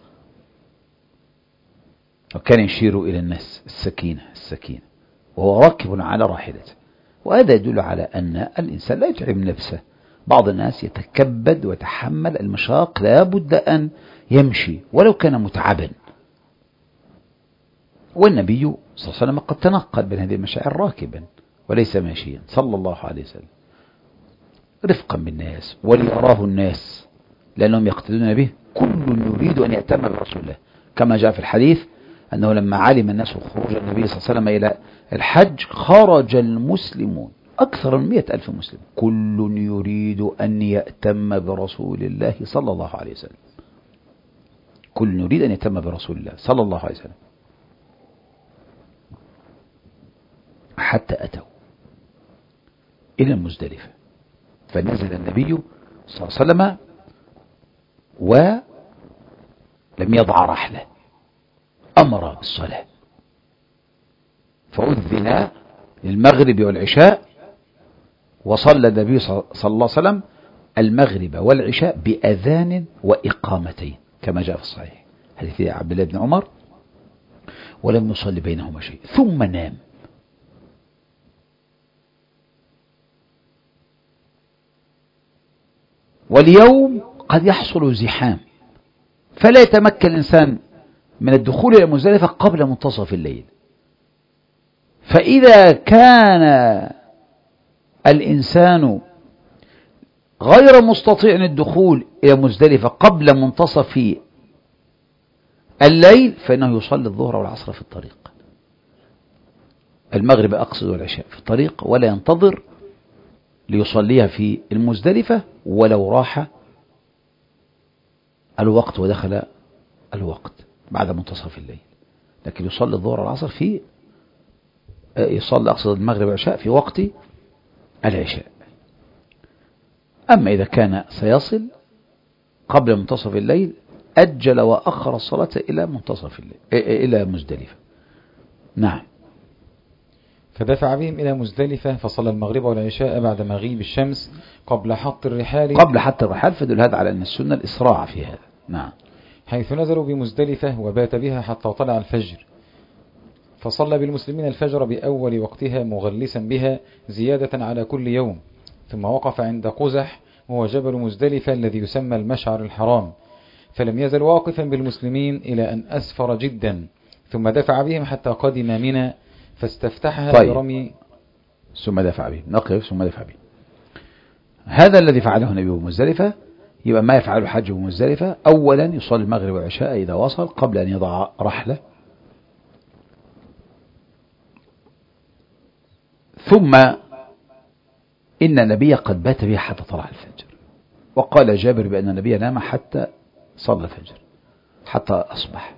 وكان يشير إلى الناس السكينة السكينة وهو راكب على راحلته. وهذا يدل على أن الإنسان لا يتعب نفسه. بعض الناس يتكبد ويتحمل المشاق، لا بد أن يمشي ولو كان متعبا. والنبي صلى الله عليه وسلم قد تنقل بين هذه المشاعر راكبا وليس ماشيا صلى الله عليه وسلم، رفقا بالناس وليراه الناس، لأنهم يقتدون به. كل يريد أن يأتم برسول الله، كما جاء في الحديث أنه لما علم الناس خروج النبي صلى الله عليه وسلم إلى الحج خرج المسلمون أكثر من 100,000 مسلم، كل يريد أن يأتم برسول الله صلى الله عليه وسلم، كل يريد أن يأتم برسول الله صلى الله عليه وسلم، حتى أتوا إلى المزدلفة. فنزل النبي صلى الله عليه وسلم ولم يضع رحله، أمر بالصلاة، فأذن للمغرب والعشاء، وصلى النبي صلى الله عليه وسلم المغرب والعشاء بأذان وإقامتين كما جاء في الصحيح حديث عبد الله بن عمر، ولم يصلي بينهما شيء ثم نام. واليوم قد يحصل زحام، فلا يتمكن الإنسان من الدخول إلى مزدلفة قبل منتصف الليل. فإذا كان الإنسان غير مستطيع الدخول إلى مزدلفة قبل منتصف الليل فإنه يصلي الظهر والعصر في الطريق، المغرب أقصد والعشاء في الطريق، ولا ينتظر ليصليها في المزدلفة ولو راح الوقت ودخل الوقت بعد منتصف الليل، لكن يصلي الظهر والعصر يصلي أقصد المغرب والعشاء في وقت العشاء. أما إذا كان سيصل قبل منتصف الليل أجل وأخر الصلاة إلى منتصف الليل إلى مزدلفة. نعم. فدفع بهم إلى مزدلفة فصلى المغرب والعشاء بعد مغيب الشمس قبل حط الرحال. فدل هذا على أن السنة الإسراع في هذا. نعم. حيث نزلوا بمزدلفة وبات بها حتى طلع الفجر، فصلى بالمسلمين الفجر بأول وقتها مغلسا بها زيادة على كل يوم، ثم وقف عند قزح وهو جبل مزدلفة الذي يسمى المشعر الحرام، فلم يزل واقفا بالمسلمين إلى أن أسفر جدا، ثم دفع بهم حتى قدم منى، فاستفتحها طيب. برمي. ثم دفع به، نقف ثم دفع به. هذا الذي فعله النبي بمزدلفة. يبقى ما يفعله الحج بمزدلفة: أولا يصلي المغرب والعشاء إذا وصل قبل أن يضع رحله، ثم إن النبي قد بات به حتى طلع الفجر، وقال جابر بأن النبي نام حتى صلى الفجر حتى أصبح.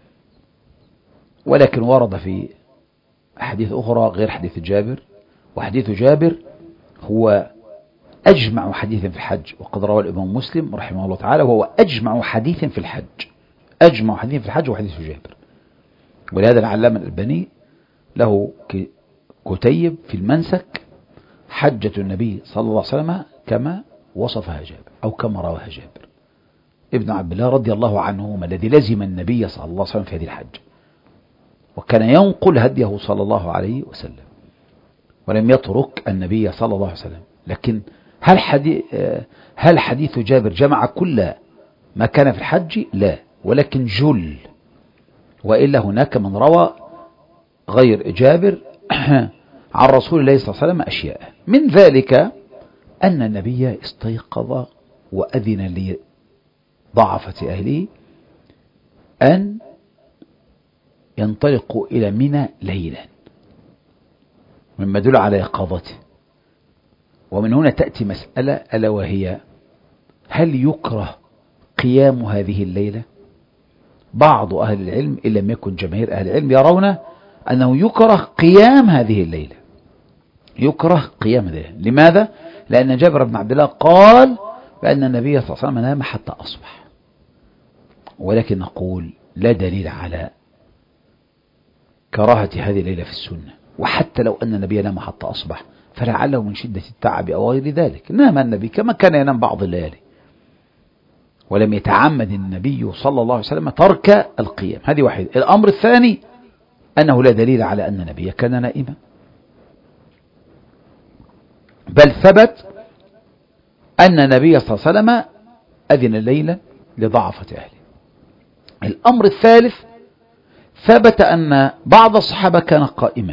ولكن ورد في أحاديث أخرى غير حديث جابر، وحديث جابر هو أجمع حديث في الحج، وقد روى الإمام مسلم رحمه الله تعالى، وهو أجمع حديث في الحج، أجمع حديث في الحج وحديث جابر. ولهذا العلامة الألباني له كتيب في المنسك حجة النبي صلى الله عليه وسلم كما وصفها جابر أو كما رواها جابر ابن عبد الله رضي الله عنهما، الذي لزم النبي صلى الله عليه وسلم في هذه الحج، وكان ينقل هديه صلى الله عليه وسلم، ولم يترك النبي صلى الله عليه وسلم. لكن هل حديث جابر جمع كل ما كان في الحج؟ لا، ولكن جل. وإلا هناك من روى غير جابر عن رسول الله صلى الله عليه وسلم أشياء، من ذلك أن النبي استيقظ وأذن لضعفة أهله أن ينطلقوا إلى منى ليلا، مما يدل على يقظته. ومن هنا تأتي مسألة ألا وهي: هل يكره قيام هذه الليلة؟ بعض أهل العلم إن لم يكن جماهير أهل العلم يرون أنه يكره قيام هذه الليلة، يكره قيام الليلة. لماذا؟ لأن جابر بن عبد الله قال بأن النبي صلى الله عليه وسلم نام حتى أصبح. ولكن نقول لا دليل على كراهة هذه الليلة في السنة، وحتى لو أن النبي نام حتى أصبح فلعله من شدة التعب أو غير ذلك. نام النبي كما كان ينام بعض الليالي، ولم يتعمد النبي صلى الله عليه وسلم ترك القيام. هذه واحدة. الأمر الثاني أنه لا دليل على أن النبي كان نائما، بل ثبت أن النبي صلى الله عليه وسلم أذن الليلة لضعفة أهله. الأمر الثالث: ثبت أن بعض الصحابة كان قائما،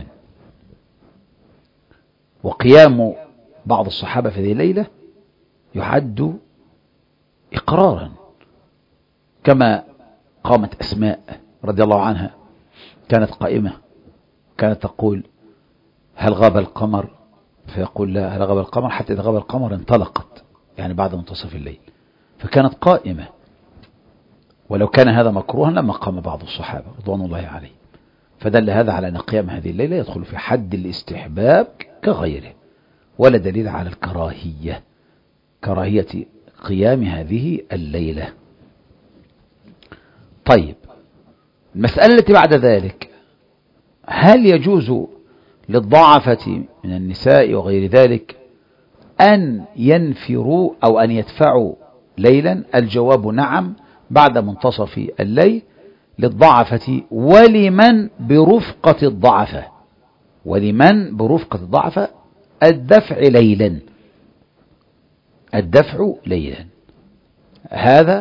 وقيام بعض الصحابة في هذه الليلة يعد إقرارا، كما قامت أسماء رضي الله عنها كانت قائمة، كانت تقول: هل غاب القمر؟ فيقول: لا، هل غاب القمر؟ حتى إذا غاب القمر انطلقت، يعني بعد منتصف الليل، فكانت قائمة. ولو كان هذا مكروها لما قام بعض الصحابة رضوان الله عليه. فدل هذا على أن قيام هذه الليلة يدخل في حد الاستحباب كغيره، ولا دليل على الكراهية، كراهية قيام هذه الليلة. طيب، المسألة التي بعد ذلك: هل يجوز للضعفة من النساء وغير ذلك أن ينفروا أو أن يدفعوا ليلا؟ الجواب: نعم، بعد منتصف الليل للضعفة ولمن برفقة الضعفة، ولمن برفقة الضعفة الدفع ليلا، الدفع ليلا. هذا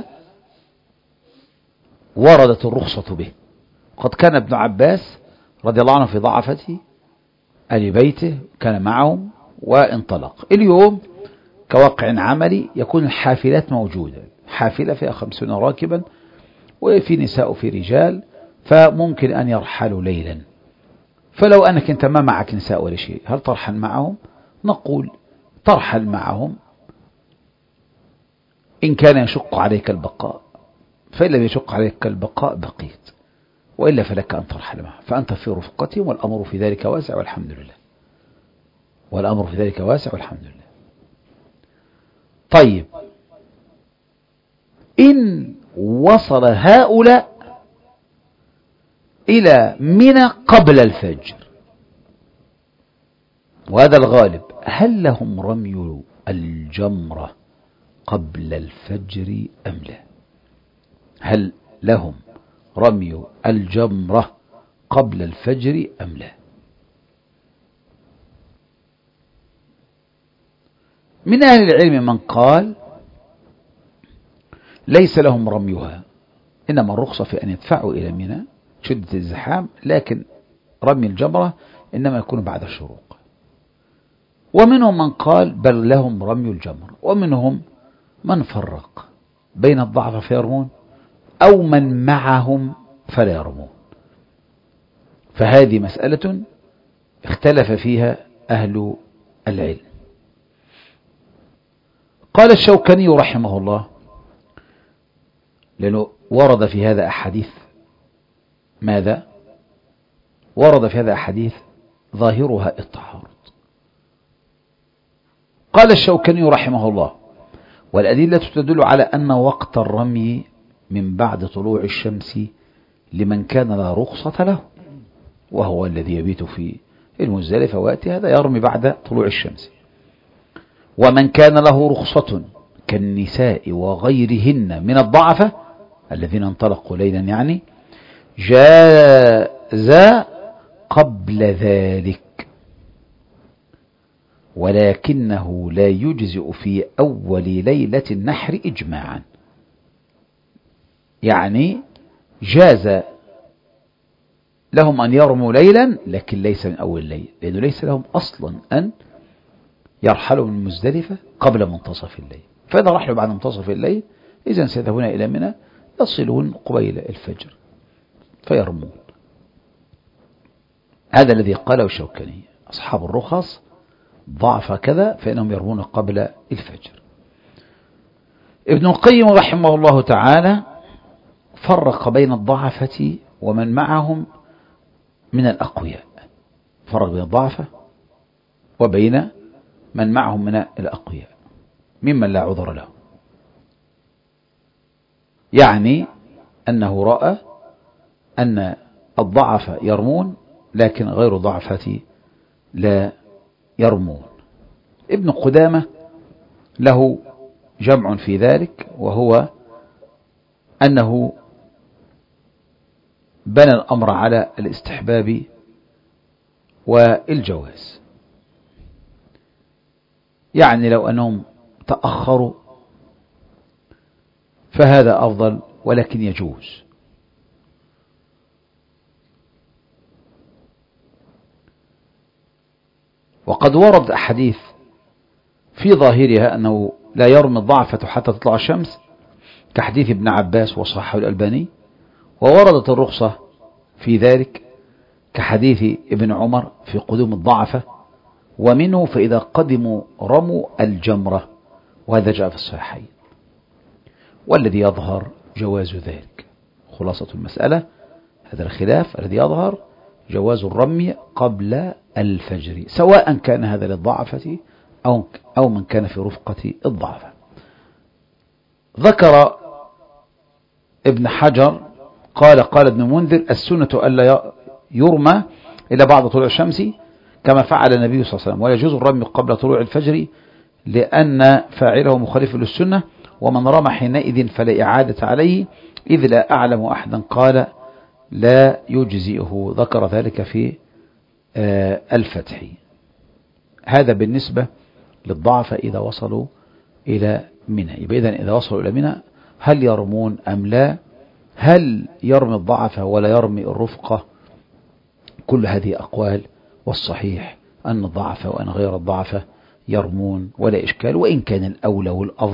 وردت الرخصة به. قد كان ابن عباس رضي الله عنه في ضعفة أهل بيته كان معهم وانطلق. اليوم كواقع عملي يكون الحافلات موجودة، حافلة فيها 50 راكبا، وفي نساء وفي رجال، فممكن أن يرحلوا ليلا. فلو أنك أنت ما معك نساء ولا شيء، هل ترحل معهم؟ نقول ترحل معهم إن كان يشق عليك البقاء، فإن لم يشق عليك البقاء بقيت، وإلا فلك أن ترحل معهم، فأنت في رفقتهم، والأمر في ذلك واسع والحمد لله، والأمر في ذلك واسع والحمد لله. طيب، إن وصل هؤلاء إلى منى قبل الفجر، وهذا الغالب، هل لهم رمي الجمرة قبل الفجر أم لا؟ هل لهم رمي الجمرة قبل الفجر أم لا؟ من أهل العلم من قال ليس لهم رميها، إنما الرخصة في أن يدفعوا إلى منى شدة الزحام، لكن رمي الجمرة إنما يكون بعد الشروق. ومنهم من قال بل لهم رمي الجمر، ومنهم من فرق بين الضعف فيرمون أو من معهم فلا يرمون. فهذه مسألة اختلف فيها أهل العلم. قال الشوكاني رحمه الله، لأنه ورد في هذا أحاديث، ماذا؟ ورد في هذا أحاديث ظاهرها التعارض. قال الشوكاني رحمه الله: والأدلة تدل على أن وقت الرمي من بعد طلوع الشمس لمن كان لا رخصة له، وهو الذي يبيت في المزدلفة ويأتي هذا يرمي بعد طلوع الشمس. ومن كان له رخصة كالنساء وغيرهن من الضعفة الذين انطلقوا ليلا يعني جاز قبل ذلك، ولكنه لا يجزئ في أول ليلة النحر إجماعا. يعني جاز لهم أن يرموا ليلا لكن ليس من أول الليل، لأنه ليس لهم أصلا أن يرحلوا من مزدلفة قبل منتصف الليل، فإذا رحلوا بعد منتصف الليل إذن سيذهبون إلى منى يصلون قبيل الفجر فيرمون. هذا الذي قاله الشوكاني: أصحاب الرخص ضعف كذا فإنهم يرمون قبل الفجر. ابن القيم رحمه الله تعالى فرق بين الضعفة ومن معهم من الأقوياء، فرق بين الضعفة وبين من معهم من الأقوياء ممن لا عذر له. يعني أنه رأى أن الضعف يرمون لكن غير ضعفة لا يرمون. ابن قدامة له جمع في ذلك، وهو أنه بنى الأمر على الاستحباب والجواز. يعني لو أنهم تأخروا فهذا أفضل ولكن يجوز. وقد ورد أحاديث في ظاهرها أنه لا يرمي الضعفة حتى تطلع الشمس كحديث ابن عباس وصححه الألباني، ووردت الرخصة في ذلك كحديث ابن عمر في قدوم الضعفة، ومنه فإذا قدموا رموا الجمرة، وهذا جاء في الصحيحين. والذي يظهر جواز ذلك. خلاصة المسألة هذا الخلاف الذي يظهر جواز الرمي قبل الفجر، سواء كان هذا للضعفة أو من كان في رفقة الضعفة. ذكر ابن حجر قال ابن منذر: السنة ألا يرمى إلا بعد طلوع الشمس كما فعل النبي صلى الله عليه وسلم، ولا يجوز الرمي قبل طلوع الفجر لأن فاعله مخالف للسنة، ومن رمى حينئذ فلا إعادة عليه إذ لا أعلم أحدا قال لا يجزئه. ذكر ذلك في الفتح. هذا بالنسبة للضعفة إذا وصلوا إلى منى. يبقى إذن إذا وصلوا إلى منى هل يرمون أم لا؟ هل يرمي الضعفة ولا يرمي الرفقة؟ كل هذه أقوال، والصحيح أن الضعفة وأن غير الضعفة يرمون ولا إشكال، وإن كان الأولى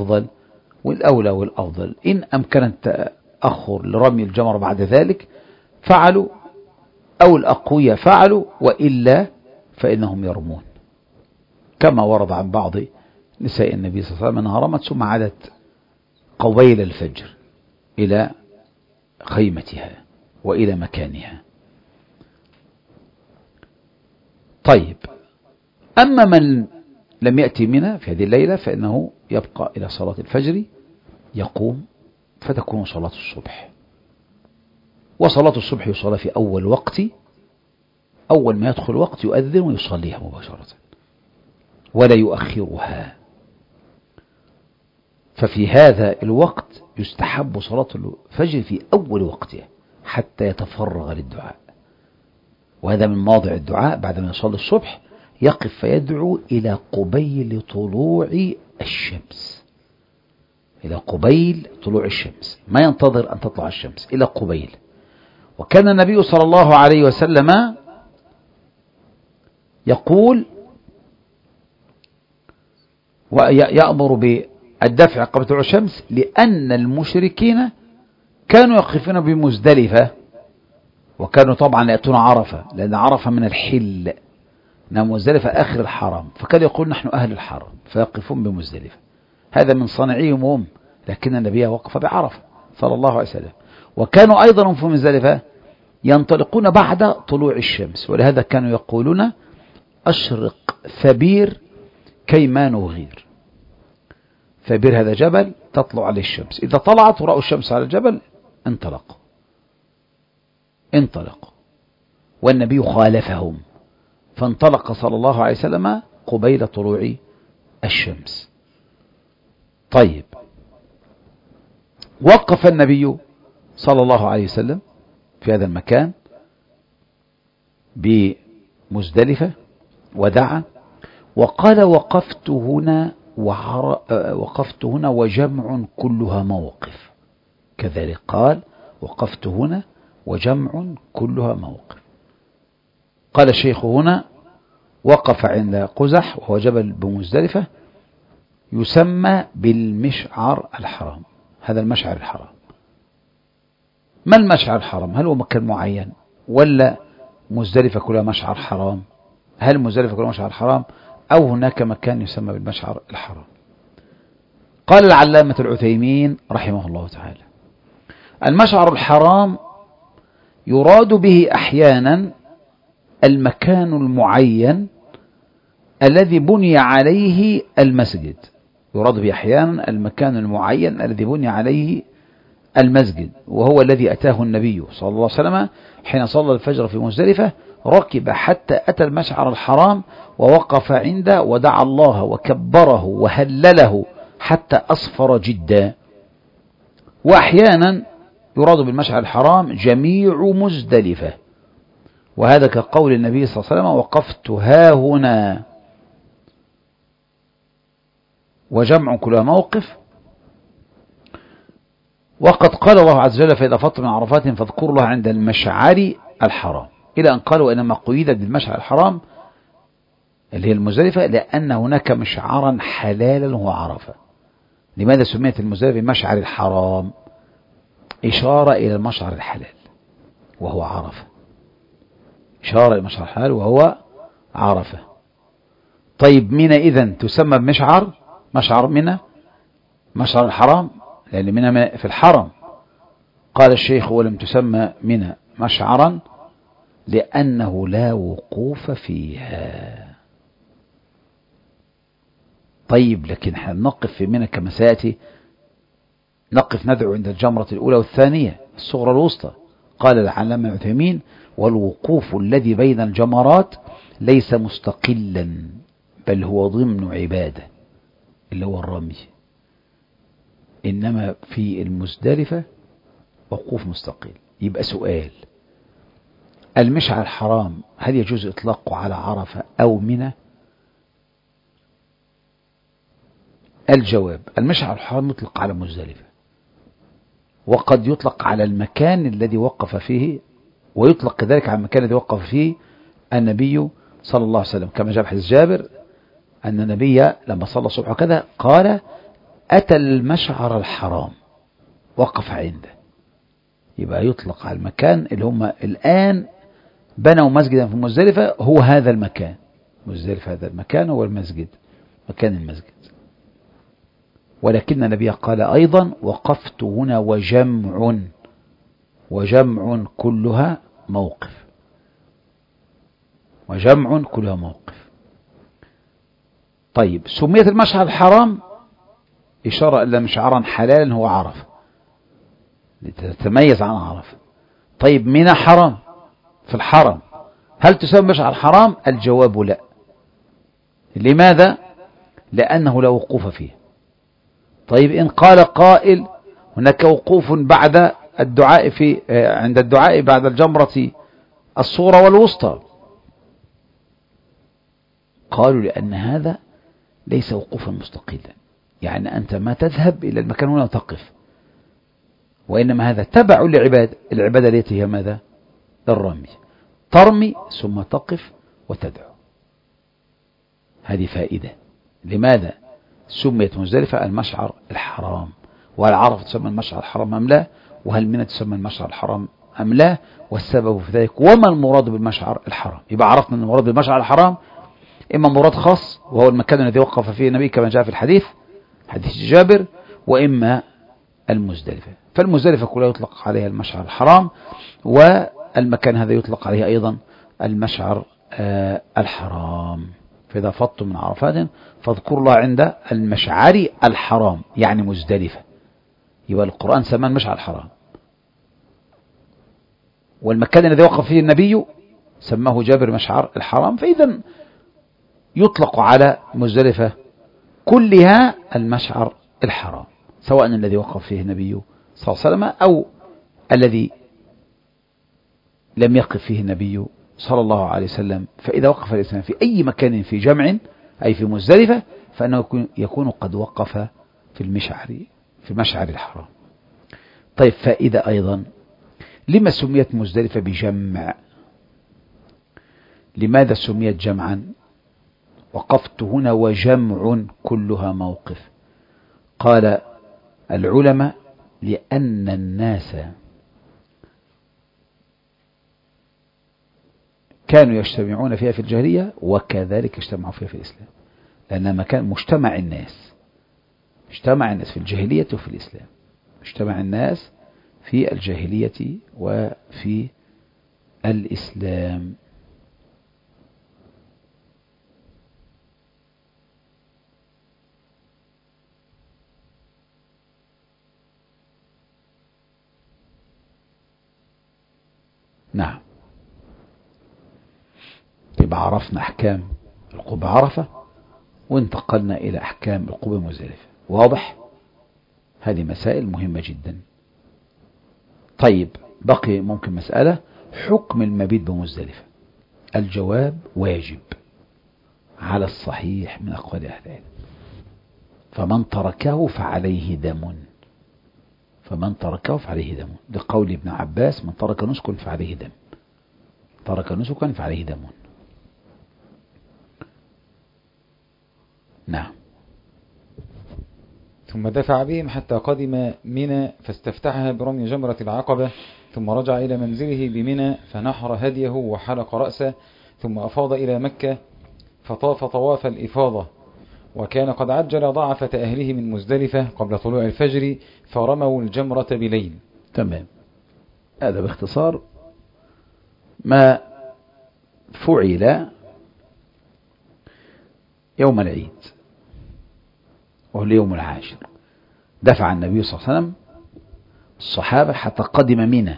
والأفضل إن أمكن التأخر لرمي الجمر بعد ذلك فعلوا، أو الأقوياء فعلوا، وإلا فإنهم يرمون، كما ورد عن بعض نساء النبي صلى الله عليه وسلم أنها رمت ثم عادت قبيل الفجر إلى خيمتها وإلى مكانها. طيب، أما من لم يأتي منها في هذه الليلة فإنه يبقى إلى صلاة الفجر، يقوم فتكون صلاة الصبح. وصلاة الصبح يصلى في أول وقت، أول ما يدخل وقت يؤذن ويصليها مباشرة ولا يؤخرها. ففي هذا الوقت يستحب صلاة الفجر في أول وقتها حتى يتفرغ للدعاء، وهذا من مواضع الدعاء. بعد ما يصلي الصبح يقف فيدعو إلى قبيل طلوع الشمس، إلى قبيل طلوع الشمس، ما ينتظر أن تطلع الشمس، إلى قبيل. وكان النبي صلى الله عليه وسلم يقول ويأمر بالدفع قبل طلوع الشمس لأن المشركين كانوا يقفون بمزدلفة، وكانوا طبعا يأتون عرفة، لأن عرفة من الحل، إنما مزدلفة آخر الحرم، فكانوا يقول نحن أهل الحرم فيقفون بمزدلفة. هذا من صنعهم هم، لكن النبي وقف بعرفة صلى الله عليه وسلم. وكانوا أيضا في مزدلفة ينطلقون بعد طلوع الشمس، ولهذا كانوا يقولون أشرق ثبير كيما نغير. ثبير هذا جبل تطلع عليه الشمس، إذا طلعت ورأوا الشمس على الجبل انطلقوا. والنبي خالفهم فانطلق صلى الله عليه وسلم قبيل طلوع الشمس. طيب، وقف النبي صلى الله عليه وسلم في هذا المكان بمزدلفة ودعا وقال وقفت هنا وجمع كلها موقف. كذلك قال وقفت هنا وجمع كلها موقف. قال الشيخ هنا وقف عند قزح وهو جبل بمزدلفة يسمى بالمشعر الحرام. هذا المشعر الحرام. ما المشعر الحرام؟ هل هو مكان معين ولا مزدلفة كلها مشعر حرام؟ هل مزدلفة كلها مشعر حرام أو هناك مكان يسمى بالمشعر الحرام؟ قال العلامة العثيمين رحمه الله تعالى المشعر الحرام يراد به أحيانا المكان المعين الذي بني عليه المسجد. يراد به أحيانا المكان المعين الذي بني عليه المسجد، وهو الذي أتاه النبي صلى الله عليه وسلم حين صلى الفجر في مزدلفة، ركب حتى أتى المشعر الحرام ووقف عنده ودعا الله وكبره وهلله حتى أصفر جدا. وأحيانا يراد بالمشعر الحرام جميع مزدلفة، وهذا كقول النبي صلى الله عليه وسلم وقفت هاهنا وجمع كلها موقف. وقد قال الله عز وجل فإذا أفضتم من عرفات فاذكروا الله عند المشعر الحرام، إلى أن قالوا إنما قيدت بالمشعر الحرام اللي هي المزدلفة لأن هناك مشعرا حلالا هو عرفة. لماذا سميت المزدلفة بمشعر الحرام؟ إشارة إلى المشعر الحلال وهو عرفة. إشارة إلى المشعر الحلال وهو عرفة. طيب منى إذن تسمى بمشعر منى مشعر الحرام لأن منى في الحرم. قال الشيخ ولم تسمى منى مشعرا لأنه لا وقوف فيها. طيب لكن نقف في منى كما سيأتي، نقف ندعو عند الجمرة الأولى والثانية الصغرى الوسطى. قال العلامة العثيمين والوقوف الذي بين الجمرات ليس مستقلا بل هو ضمن عبادة اللي هو الرمي، إنما في المزدلفة وقوف مستقل. يبقى سؤال المشعر الحرام هل يجوز إطلاقه على عرفة أو منى؟ الجواب المشعر الحرام يطلق على مزدلفة، وقد يطلق على المكان الذي وقف فيه، ويطلق كذلك على المكان الذي وقف فيه النبي صلى الله عليه وسلم، كما جاء في حديث جابر أن النبي لما صلى الصبح وكذا قال أتى المشعر الحرام وقف عنده. يبقى يطلق على المكان اللي هم الآن بنوا مسجدا في مزدلفة، هو هذا المكان مزدلفة، هذا المكان هو المسجد، مكان المسجد. ولكن النبي قال أيضا وقفت هنا وجمع كلها موقف، وجمع كلها موقف. طيب سميت المشعر الحرام إشارة إلى مشعرا حلالا هو عرفة لتتميز عن عرفة. طيب منى حرام في الحرم، هل تسمى مشعر حرام؟ الجواب لا. لماذا؟ لأنه لا وقوف فيه. طيب إن قال قائل هناك وقوف بعد الدعاء عند الدعاء بعد الجمرة الصغرى والوسطى، قالوا لأن هذا ليس وقوفا مستقلا، يعني أنت ما تذهب إلى المكان هنا وتقف، وإنما هذا تبع العبادة التي هي ماذا؟ الرمي. ترمي ثم تقف وتدعو. هذه فائدة. لماذا سميت مزدلفة المشعر الحرام؟ وهل عرفة تسمى المشعر الحرام أم لا؟ وهل منى تسمى المشعر الحرام أم لا؟ والسبب في ذلك وما المراد بالمشعر الحرام. يبقى عرفنا أن المراد بالمشعر الحرام إما مراد خاص وهو المكان الذي وقف فيه النبي كما جاء في الحديث حديث جابر، وإما المزدلفة. فالمزدلفة كلها يطلق عليها المشعر الحرام، والمكان هذا يطلق عليه أيضا المشعر الحرام. فإذا فضتم من عرفات فاذكروا الله عند المشعر الحرام يعني مزدلفة. يبقى القرآن سماه المشعر الحرام، والمكان الذي وقف فيه النبي سماه جابر مشعر الحرام، فإذا يطلق على مزدلفة كلها المشعر الحرام، سواء الذي وقف فيه النبي صلى الله عليه وسلم أو الذي لم يقف فيه النبي صلى الله عليه وسلم. فإذا وقف الإنسان في أي مكان في جمع أي في مزدلفة فإنه يكون قد وقف في المشعر الحرام. طيب فائدة أيضا، لما سميت مزدلفة بجمع؟ لماذا سميت جمعا؟ وقفت هنا وجمع كلها موقف. قال العلماء لأن الناس كانوا يجتمعون فيها في الجاهلية وكذلك اجتمعوا فيها في الإسلام، لأنها مكان مجتمع الناس في الجاهلية وفي الإسلام، اجتمع الناس في الجاهلية وفي الإسلام. نعم. يبقى عرفنا أحكام القبة عرفة وانتقلنا إلى أحكام القبة مزدلفة. واضح؟ هذه مسائل مهمة جدا. طيب بقي ممكن مسألة، حكم المبيت بمزدلفة. الجواب واجب على الصحيح من أقوال أهل العلم، فمن تركه فعليه دم، لقول ابن عباس من ترك نسكا فعليه دم. نعم. ثم دفع بهم حتى قدم منى فاستفتحها برمي جمرة العقبة، ثم رجع إلى منزله بمنى فنحر هديه وحلق رأسه، ثم أفاض إلى مكة فطاف طواف الإفاضة، وكان قد عجل ضعفة أهله من مزدلفة قبل طلوع الفجر فرموا الجمرة بليل. تمام. هذا باختصار ما فعل يوم العيد وهو اليوم العاشر. دفع النبي صلى الله عليه وسلم الصحابة حتى قدم منى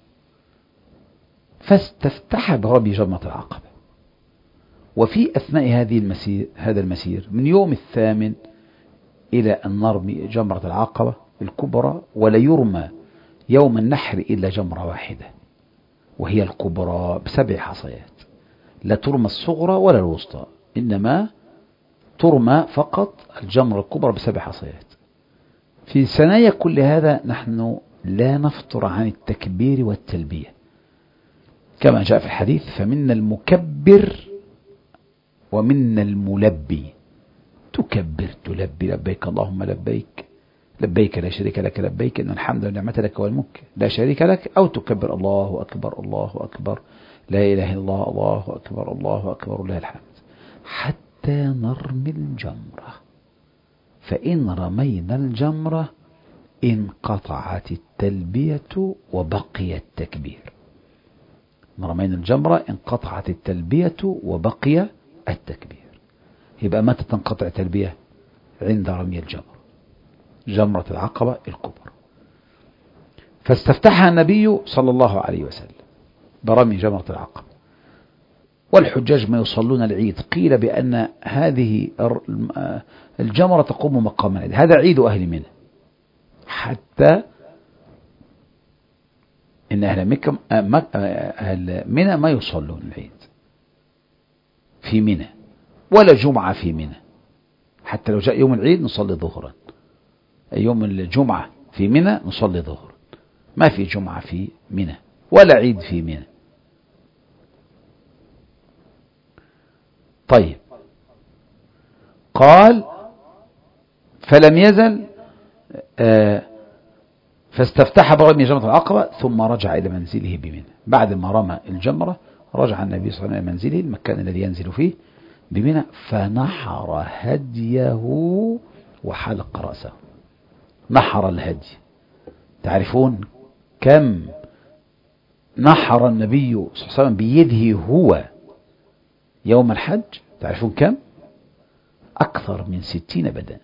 فاستفتح برمي جمرة العقبة. وفي أثناء هذا المسير من يوم 8 إلى أن نرمي جمرة العقبة الكبرى، ولا يرمى يوم النحر إلا جمرة واحدة وهي الكبرى ب7 حصيات، لا ترمى الصغرى ولا الوسطى، إنما ترمى فقط الجمرة الكبرى ب7 حصيات. في ثنايا كل هذا نحن لا نفطر عن التكبير والتلبية كما جاء في الحديث فمنا المكبر ومنا الملبي. تكبر تلبي لبيك اللهم لبيك لبيك لا شريك لك لبيك إن الحمد والنعمة لك والملك لا شريك لك، أو تكبر الله أكبر الله أكبر لا إله إلا الله الله أكبر الله أكبر لا الحمد، حتى نرمي الجمرة. فإن رمينا الجمرة انقطعت التلبية وبقي التكبير. رمينا الجمرة انقطعت التلبية وبقي التكبير. يبقى متى تنقطع التلبية؟ عند رمي الجمرة، جمرة العقبة الكبرى. فاستفتحها النبي صلى الله عليه وسلم برمي جمرة العقبة. والحجاج ما يصلون العيد قيل بأن هذه الجمرة تقوم مقام العيد، هذا عيد أهل منى، حتى إن أهل منى ما يصلون العيد في منى ولا جمعة في منى، حتى لو جاء يوم العيد نصلي ظهرا، يوم الجمعة في منى نصلي ظهرا، ما في جمعة في منى ولا عيد في منى. طيب قال فلم يزل فاستفتح برمي جمرة العقبة ثم رجع إلى منزله بمنى. بعد ما رمى الجمرة رجع النبي صلى الله عليه وسلم إلى منزله المكان الذي ينزل فيه بمنى، فنحر هديه وحلق رأسه. نحر الهدي. تعرفون كم نحر النبي صلى الله عليه وسلم بيده هو يوم الحج؟ تعرفون كم؟ أكثر من 60 بدنة،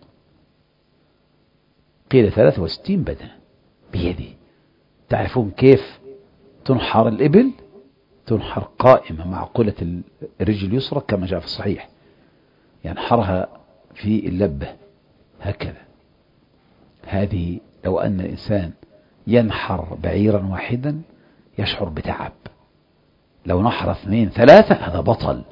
قيل 63 بدنة بيده. تعرفون كيف تنحر الإبل؟ تنحر قائمة معقولة الرجل اليسرى كما جاء في الصحيح، ينحرها في اللبة هكذا. هذه لو أن الإنسان ينحر بعيرا واحدا يشعر بتعب، لو نحر 2 3 هذا بطل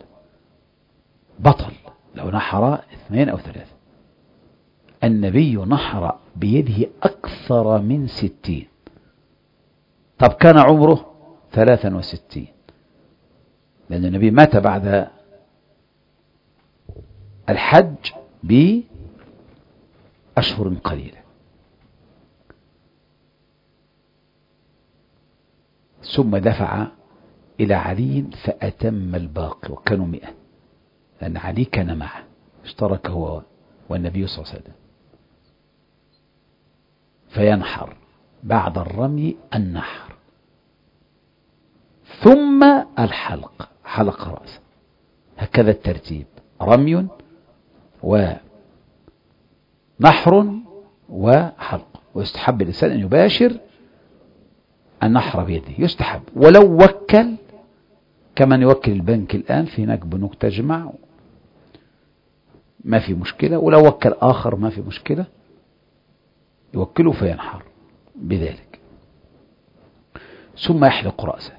لو نحر 2 أو 3. النبي نحر بيده أكثر من 60. طب كان عمره 63، لأن النبي مات بعد الحج بأشهر قليلة. ثم دفع إلى علي فأتم الباقي، وكانوا 100، لأن علي كان معه، اشترك هو والنبي صلى الله عليه وسلم. فينحر بعد الرمي النحر، ثم الحلق، حلق رأسه، هكذا الترتيب: رمي ونحر وحلق. ويستحب الإنسان أن يباشر النحر بيده، يستحب، ولو وكل كمن يوكل البنك الآن، في هناك بنوك تجمع ما في مشكلة، ولو وكل آخر ما في مشكلة، يوكله فينحر بذلك. ثم يحلق رأسه.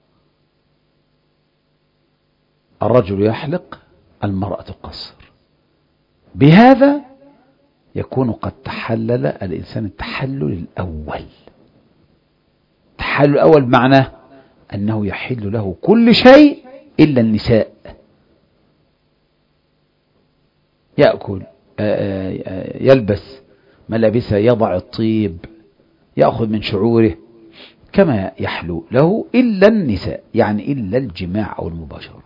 الرجل يحلق، المرأة تقصر. بهذا يكون قد تحلل الإنسان التحلل الأول. التحلل الأول معناه أنه يحل له كل شيء إلا النساء. يأكل، يلبس ملابسه، يضع الطيب، يأخذ من شعوره كما يحلو له، إلا النساء، يعني إلا الجماع أو المباشرة،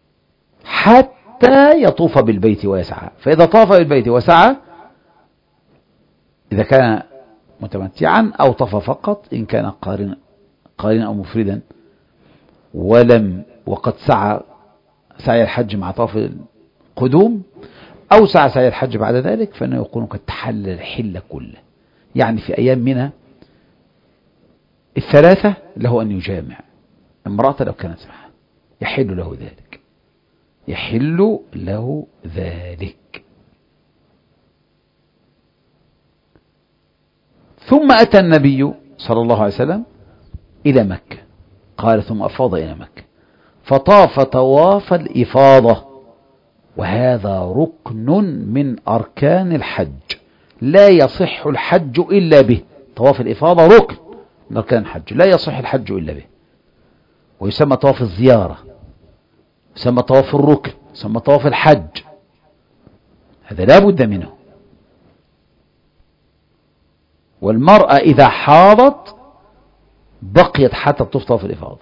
حتى يطوف بالبيت ويسعى. فإذا طاف بالبيت وسعى، إذا كان متمتعا، أو طاف فقط إن كان قارنا أو مفردا، وقد سعي الحج مع طواف القدوم، أو سعي الحج بعد ذلك، فإنه يكون قد تحلل الحل كله. يعني في أيام منى 3 له أن يجامع امرأة لو كانت معه، يحل له ذلك، يحل له ذلك. ثم أتى النبي صلى الله عليه وسلم إلى مكة، قال ثم أفاض إلى مكة فطاف طواف الإفاضة، وهذا ركن من أركان الحج، لا يصح الحج إلا به. طواف الإفاضة ركن من أركان الحج، لا يصح الحج إلا به، ويسمى طواف الزيارة، يسمى طواف الركن، يسمى طواف الحج، هذا لا بد منه. والمرأة إذا حاضت بقيت حتى تطوف طواف الإفاضة،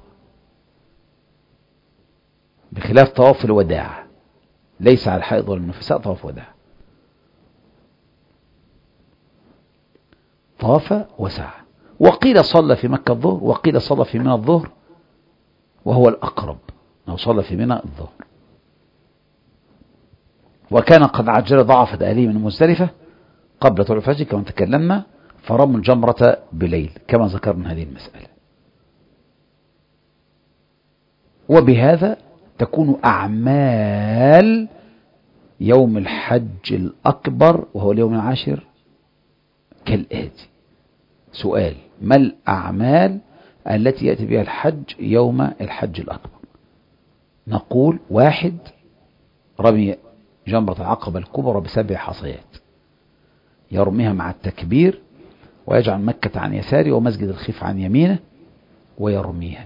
بخلاف طواف الوداع، ليس على الحائض ولا النفساء طواف وداع. طاف وسعى. وقيل صلى في مكة الظهر، وقيل صلى في منى الظهر، وهو الأقرب أنه صلى في منى الظهر. وكان قد عجل ضعفت أهله من مزدلفة قبل طلوع الفجر كما تكلمنا، فرموا الجمرة بليل كما ذكرنا هذه المسألة. وبهذا تكون أعمال يوم الحج الأكبر وهو اليوم العاشر كالآتي. سؤال: ما الأعمال التي يأتي بها الحج يوم الحج الأكبر؟ نقول: 1. رمي جمرة العقبة الكبرى ب7 حصيات، يرميها مع التكبير، ويجعل مكة عن يساره ومسجد الخيف عن يمينه ويرميها.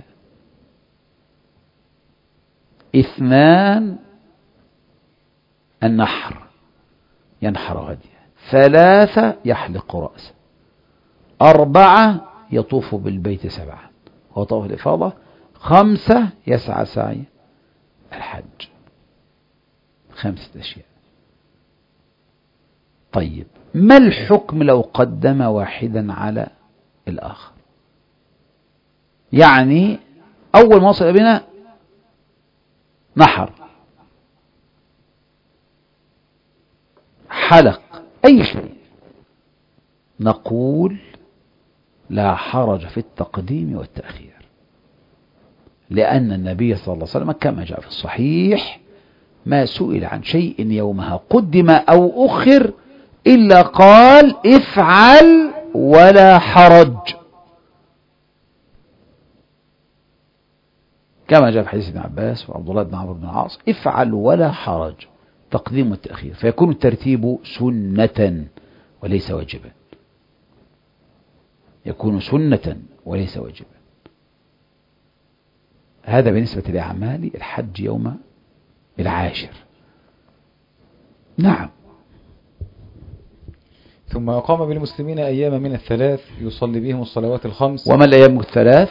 2. النحر، ينحر هديه، 3 يحلق رأسه، 4 يطوف بالبيت 7 هو طواف الإفاضة، 5 يسعى سعي الحج. 5 أشياء. طيب ما الحكم لو قدم واحدا على الآخر؟ يعني أول ما وصل بنا نحر، حلق، أي شيء، نقول لا حرج في التقديم والتأخير، لأن النبي صلى الله عليه وسلم كما جاء في الصحيح ما سئل عن شيء يومها قدم أو أخر إلا قال افعل ولا حرج، كما جاء في حديث ابن عباس وعبد الله بن عمرو بن العاص، افعل ولا حرج، تقديم والتأخير، فيكون الترتيب سنة وليس واجبا، يكون سنة وليس واجبا. هذا بالنسبة لأعمال الحج يوم العاشر. نعم. ثم أقام بالمسلمين أيام من الثلاث يصلي بهم الصلوات الخمس. وما الأيام الثلاث؟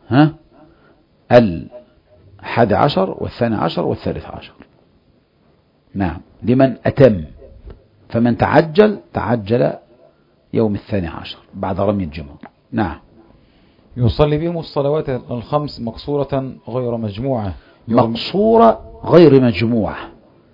11 و12 و13. نعم، لمن أتم، فمن تعجل يوم 12 بعد رمي الجمر. نعم. يصلي بهم الصلوات الخمس مقصورة غير مجموعة. مقصورة غير مجموعة،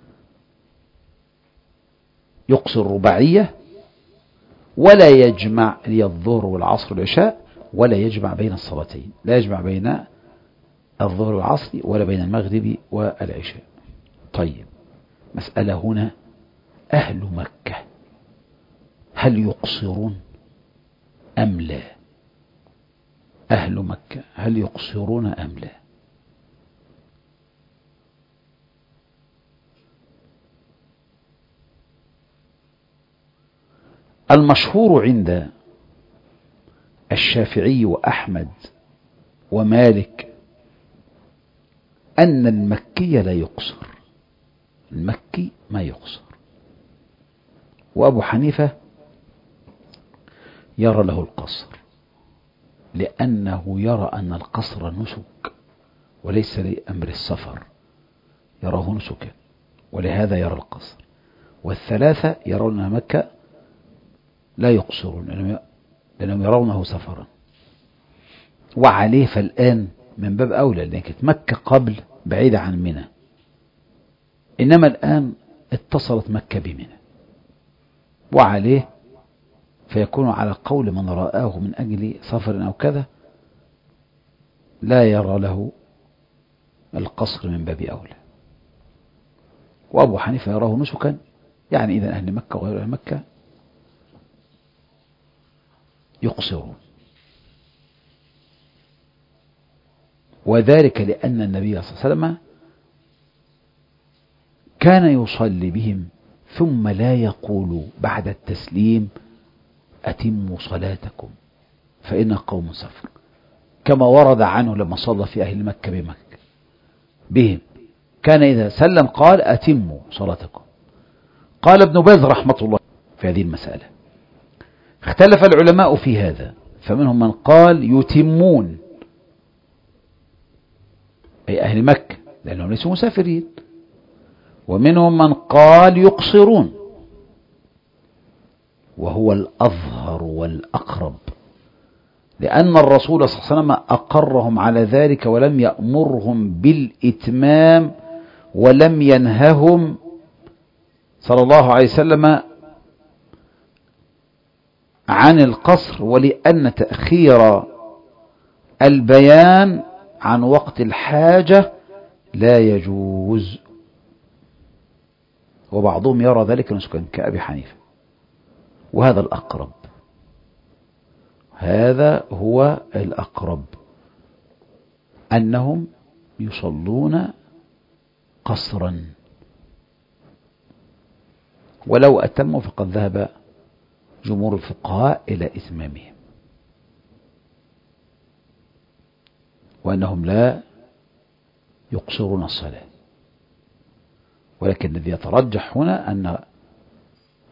يقصر رباعية، ولا يجمع الظهر والعصر والعشاء، ولا يجمع بين الصلاتين، لا يجمع بين الظهر والعصر ولا بين المغرب والعشاء. طيب مسألة هنا، أهل مكة هل يقصرون أم لا؟ أهل مكة هل يقصرون أم لا؟ المشهور عند الشافعي وأحمد ومالك أن المكي لا يقصر، المكي ما يقصر، وأبو حنيفة يرى له القصر، لأنه يرى أن القصر نسك وليس لأمر السفر، يراه نسكا، ولهذا يرى القصر. والثلاثة يرون مكة لا يقصرون لأنهم يرونه سفرا، وعليه فالآن من باب أولى، لأنك مكة قبل بعيدة عن منى، إنما الآن اتصلت مكة بمنى، وعليه فيكون على قول من رآه من أجل سفر أو كذا لا يرى له القصر من باب أولى. وأبو حنيفة يراه نسكا، يعني إذا أهل مكة وغير أهل مكة يقصرون، وذلك لأن النبي صلى الله عليه وسلم كان يصلي بهم ثم لا يقول بعد التسليم أتموا صلاتكم فإن قوم سفر، كما ورد عنه لما صلى في أهل مكة بهم، كان إذا سلم قال أتموا صلاتكم. قال ابن باز رحمة الله في هذه المسألة، اختلف العلماء في هذا، فمنهم من قال يتمون أي أهل مكة لأنهم ليسوا مسافرين، ومنهم من قال يقصرون، وهو الأظهر والأقرب، لأن الرسول صلى الله عليه وسلم أقرهم على ذلك ولم يأمرهم بالإتمام ولم ينههم صلى الله عليه وسلم عن القصر، ولأن تأخير البيان عن وقت الحاجة لا يجوز، وبعضهم يرى ذلك نسكا كأبي حنيفة، وهذا الأقرب، هذا هو الأقرب، أنهم يصلون قصرا، ولو أتموا فقد ذهب جمهور الفقهاء إلى إتمامهم، وأنهم لا يقصرون الصلاة، ولكن الذي يترجح هنا أن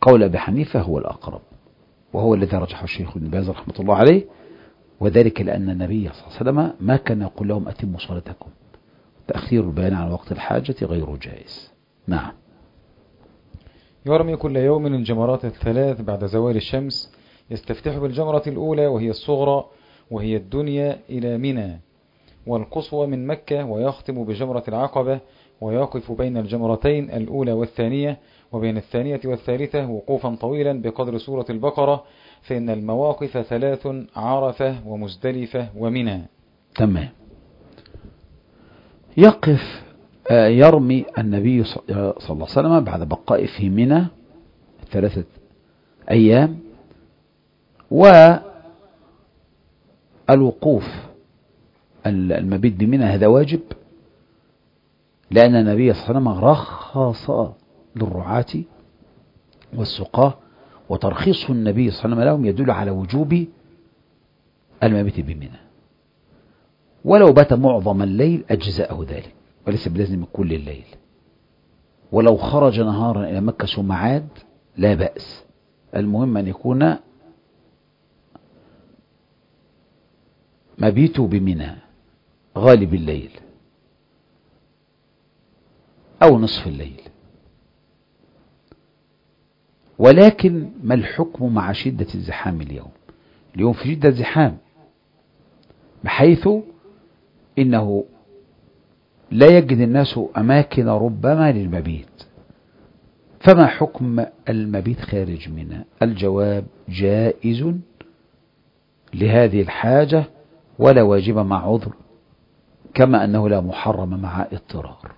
قول أبي حنيفة هو الأقرب، وهو الذي رجحه الشيخ ابن باز رحمة الله عليه، وذلك لأن النبي صلى الله عليه وسلم ما كان يقول لهم أتموا صلاتكم، تأخير البيان عن وقت الحاجة غير جائز. نعم. يرمي كل يوم الجمرات الثلاث بعد زوال الشمس، يستفتح بالجمرة الأولى وهي الصغرى وهي الدنيا إلى منى، والقصوى من مكة، ويختم بجمرة العقبة، ويقف بين الجمرتين الأولى والثانية وبين الثانية والثالثة وقوفا طويلا بقدر سورة البقرة، فإن المواقف ثلاث: عرفة ومزدلفة ومنى. تمام. يقف يرمي النبي صلى الله عليه وسلم بعد بقائه في منى 3 أيام، والوقوف المبيت بمنى هذا واجب، لأن النبي صلى الله عليه وسلم رخص للرعاة والسقاة، وترخيص النبي صلى الله عليه وسلم لهم يدل على وجوب المبيت بمنى، ولو بات معظم الليل أجزأه ذلك، وليس بلازم كل الليل، ولو خرج نهارا إلى مكة ثم عاد لا بأس، المهم أن يكون مبيته بمنى غالب الليل أو نصف الليل. ولكن ما الحكم مع شدة الزحام اليوم في شدة زحام، بحيث إنه لا يجد الناس أماكن ربما للمبيت، فما حكم المبيت خارج منى؟ الجواب: جائز لهذه الحاجة ولا واجب مع عذر، كما أنه لا محرم مع اضطرار.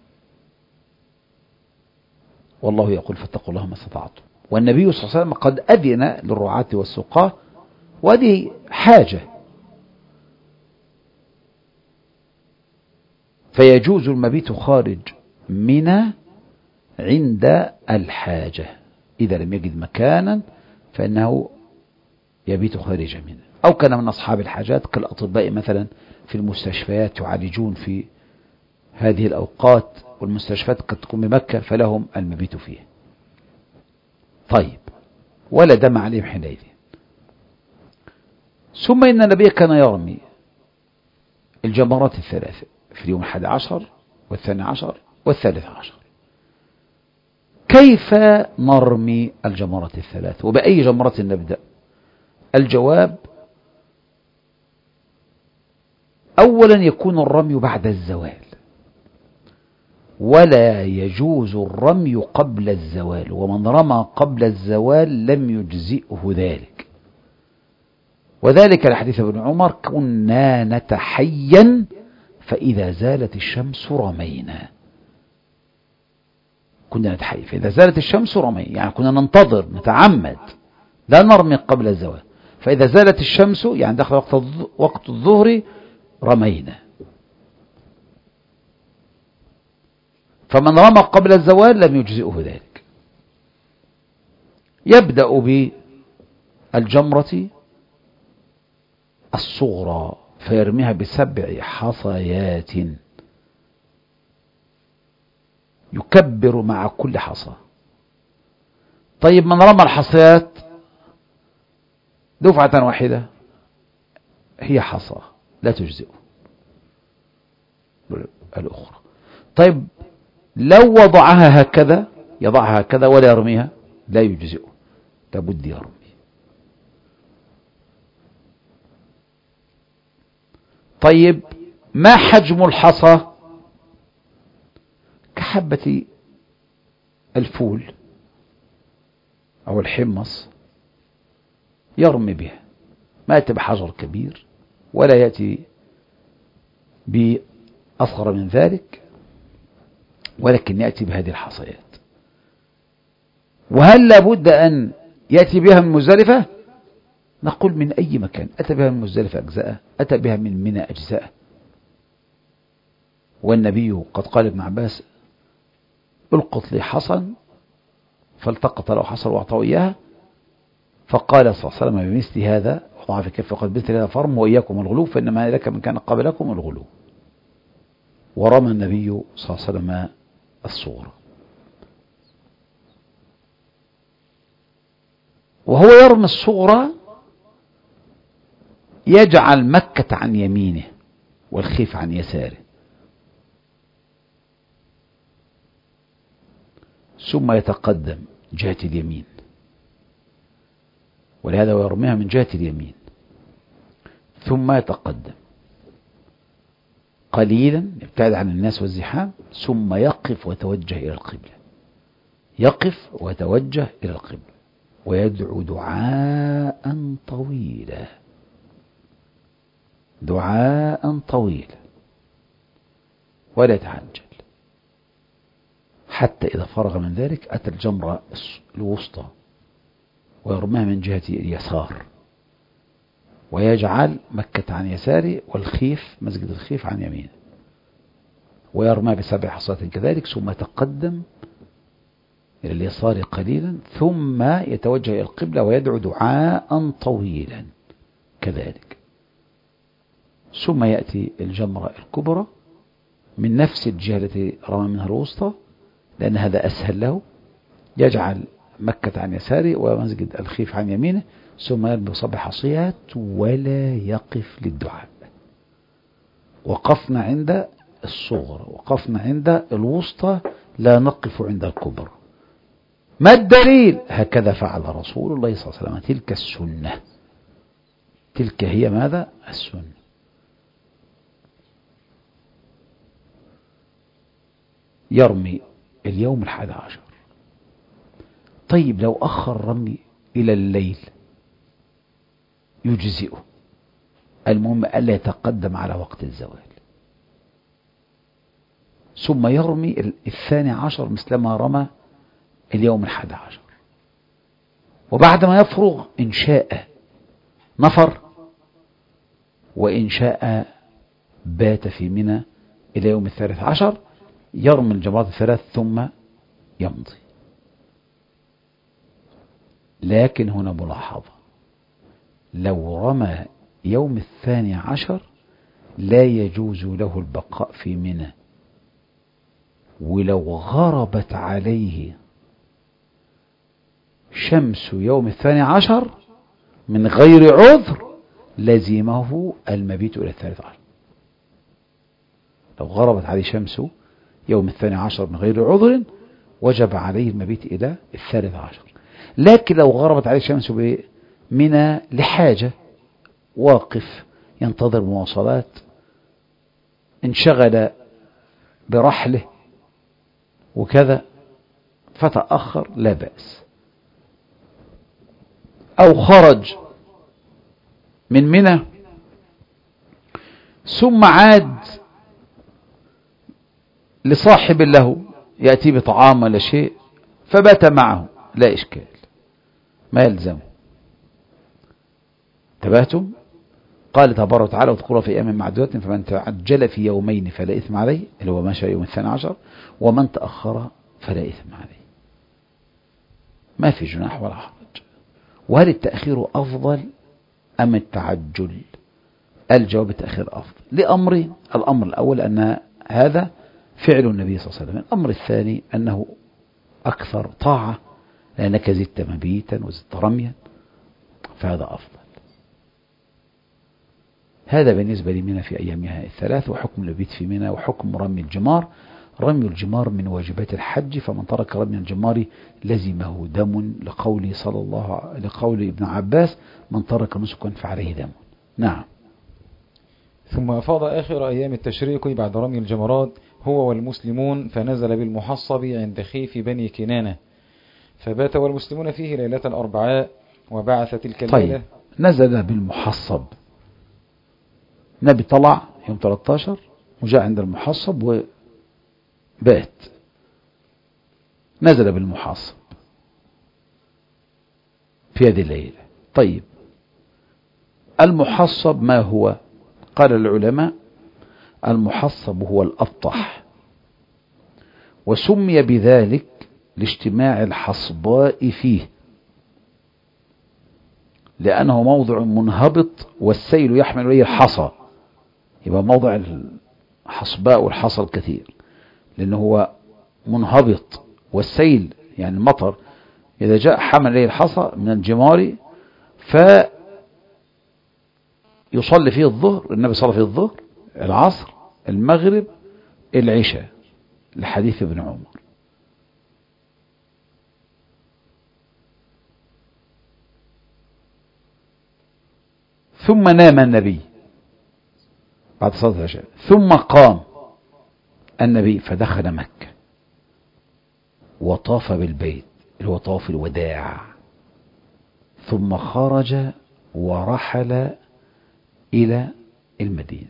والله يقول: فاتقوا الله ما استطعتم. والنبي صلى الله عليه وسلم قد أذن للرعاة والسقاة، وهذه حاجة، فيجوز المبيت خارج منى عند الحاجة، إذا لم يجد مكانا فإنه يبيت خارج منى، أو كان من أصحاب الحاجات كالأطباء مثلا في المستشفيات يعالجون في هذه الأوقات، والمستشفيات قد تكون بمكة فلهم المبيت فيه. طيب، ولا دم عليهم حينئذ. ثم إن النبي كان يرمي الجمرات الثلاث في اليوم 11 وال12 وال13. كيف نرمي الجمرات الثلاث، وبأي جمرة نبدأ؟ الجواب: أولا يكون الرمي بعد الزوال، ولا يجوز الرمي قبل الزوال، ومن رمى قبل الزوال لم يجزئه ذلك، وذلك لحديث ابن عمر: كنا نتحين فإذا زالت الشمس رمينا. كنا نتحين فإذا زالت الشمس رمينا، يعني كنا ننتظر نتعمد لا نرمي قبل الزوال، فإذا زالت الشمس يعني دخل وقت الظهر رمينا. فمن رمى قبل الزوال لم يجزئه ذلك. يبدأ بالجمرة الصغرى فيرميها ب7 حصيات، يكبر مع كل حصى. طيب، من رمى الحصيات دفعة واحدة هي حصى لا تجزئه الأخرى. طيب، لو وضعها هكذا، يضعها هكذا ولا يرميها، لا يجزئه، لابد يرمي. طيب، ما حجم الحصى؟ كحبة الفول أو الحمص، يرمي بها، ما يأتي بحجر كبير ولا يأتي بأصغر من ذلك، ولكن يأتي بهذه الحصيات. وهل لابد أن يأتي بها من مزدلفة؟ نقول من أي مكان أتى بها من مزدلفة أجزاء، أتى بها من منى أجزاء. والنبي قد قال ابن عباس: القط لي حصا، فالتقط له حصا وأعطاه إياها، فقال صلى الله عليه وسلم بمثل هذا، وضع في كفه قد مثل هذا فرم، وإياكم الغلو فإنما لك من كان قبلكم الغلو. ورمى النبي صلى الله عليه وسلم الصغرى. وهو يرمي الصغرى يجعل مكة عن يمينه والخيف عن يساره، ثم يتقدم جهة اليمين، ولهذا يرميها من جهة اليمين، ثم يتقدم قليلا يبتعد عن الناس والزحام، ثم يقف ويتوجه إلى القبلة، يقف ويتوجه إلى القبلة ويدعو دعاء طويلا، دعاء طويلا، ولا يتعجل، حتى إذا فرغ من ذلك أتى الجمرة الوسطى ويرميها من جهة اليسار، ويجعل مكة عن يساره والخيف مسجد الخيف عن يمينه، ويرمى ب7 حصات كذلك، ثم يتقدم إلى اليسار قليلا، ثم يتوجه إلى القبلة ويدعو دعاء طويلا كذلك، ثم يأتي الجمرة الكبرى من نفس الجهة التي رمى منها الوسطى، لأن هذا أسهل له، يجعل مكة عن يساره ومسجد الخيف عن يمينه، ثم يرمي ب7 حصيات ولا يقف للدعاء. وقفنا عند الصغرى، وقفنا عند الوسطى، لا نقف عند الكبرى. ما الدليل؟ هكذا فعل رسول الله صلى الله عليه وسلم، تلك السنة، تلك هي ماذا؟ السنة. يرمي اليوم 11. طيب لو أخر رمي إلى الليل يجزئه، المهم ألا يتقدم على وقت الزوال، ثم يرمي 12 مثلما رمى اليوم 11. وبعد ما يفرغ إن شاء نفر، وإن شاء بات في منى إلى يوم 13، يرمي الجمرات 3 ثم يمضي. لكن هنا ملاحظة، لو رمى يوم 12 لا يجوز له البقاء في منى، ولو غربت عليه شمس يوم 12 من غير عذر لزمه المبيت إلى 13. لو غربت عليه شمس يوم 12 من غير عذر وجب عليه المبيت إلى 13. لكن لو غربت عليه شمس بمنى لحاجة، واقف ينتظر مواصلات، انشغل برحله وكذا فتأخر، لا بأس. أو خرج من منى ثم عاد لصاحب له يأتي بطعام ولا شيء فبات معه، لا إشكال، ما يلزمه. تباتم. قال تبارك وتعالى واذكروا في أيام معدودات، فمن تعجل في يومين فلا إثم عليه، اللي هو مشى يوم 12، ومن تأخر فلا إثم عليه، ما في جناح ولا حرج. وهل التأخير أفضل أم التعجل؟ الجواب التأخير أفضل لأمرين: الأمر الأول أن هذا فعل النبي صلى الله عليه وسلم، الأمر الثاني أنه أكثر طاعة، لأنك زدت مبيتا وزدت رميا، فهذا أفضل. هذا بالنسبة لمنى في أيامها 3، وحكم المبيت في منى، وحكم رمي الجمار. رمي الجمار من واجبات الحج، فمن ترك رمي الجمار لزمه دم، لقول ابن عباس: من ترك نسكا فعليه دم. نعم. ثم أفاض آخر أيام التشريق بعد رمي الجمرات هو والمسلمون، فنزل بالمحصب عند خيف بني كنانة، فبات والمسلمون فيه ليلة الأربعاء، وبعث تلك الليلة. طيب، نزل بالمحصب، نبي طلع يوم 13 وجاء عند المحصب وبات، نزل بالمحصب في هذه الليلة. طيب، المحصب ما هو؟ قال العلماء: المحصب هو الأبطح، وسمي بذلك لاجتماع الحصباء فيه، لأنه موضع منهبط والسيل يحمل إليه الحصى، يبقى موضع الحصباء والحصى الكثير، لأنه هو منهبط، والسيل يعني المطر إذا جاء حمل إليه الحصى من الجمار فيصلي فيه الظهر، النبي صلى فيه الظهر، العصر، المغرب، العشاء، لحديث ابن عمر. ثم نام النبي بعد صلاة العشاء، ثم قام النبي فدخل مكة وطاف بالبيت اللي هو طواف الوداع، ثم خرج ورحل إلى المدينة.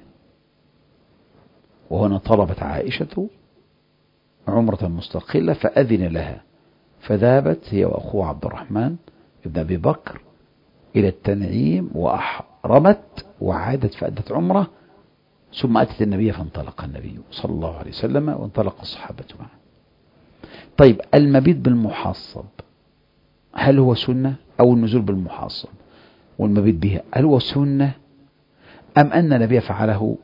وهنا طلبت عائشة عمرة مستقلة فأذن لها، فذهبت هي وأخوه عبد الرحمن ابن أبي بكر إلى التنعيم وأحرمت وعادت فأدت عمرة، ثم أتت النبي فانطلق النبي صلى الله عليه وسلم وانطلق الصحابة معه. طيب المبيت بالمحصب هل هو سنة؟ أو النزول بالمحصب والمبيت بها هل هو سنة أم أن النبي فعله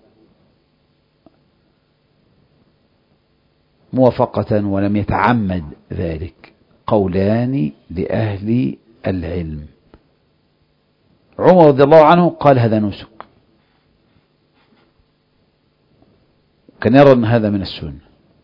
موافقة ولم يتعمد ذلك؟ قولان لأهل العلم. عمر رضي الله عنه قال هذا نسك، كان يرى أن هذا من السنة.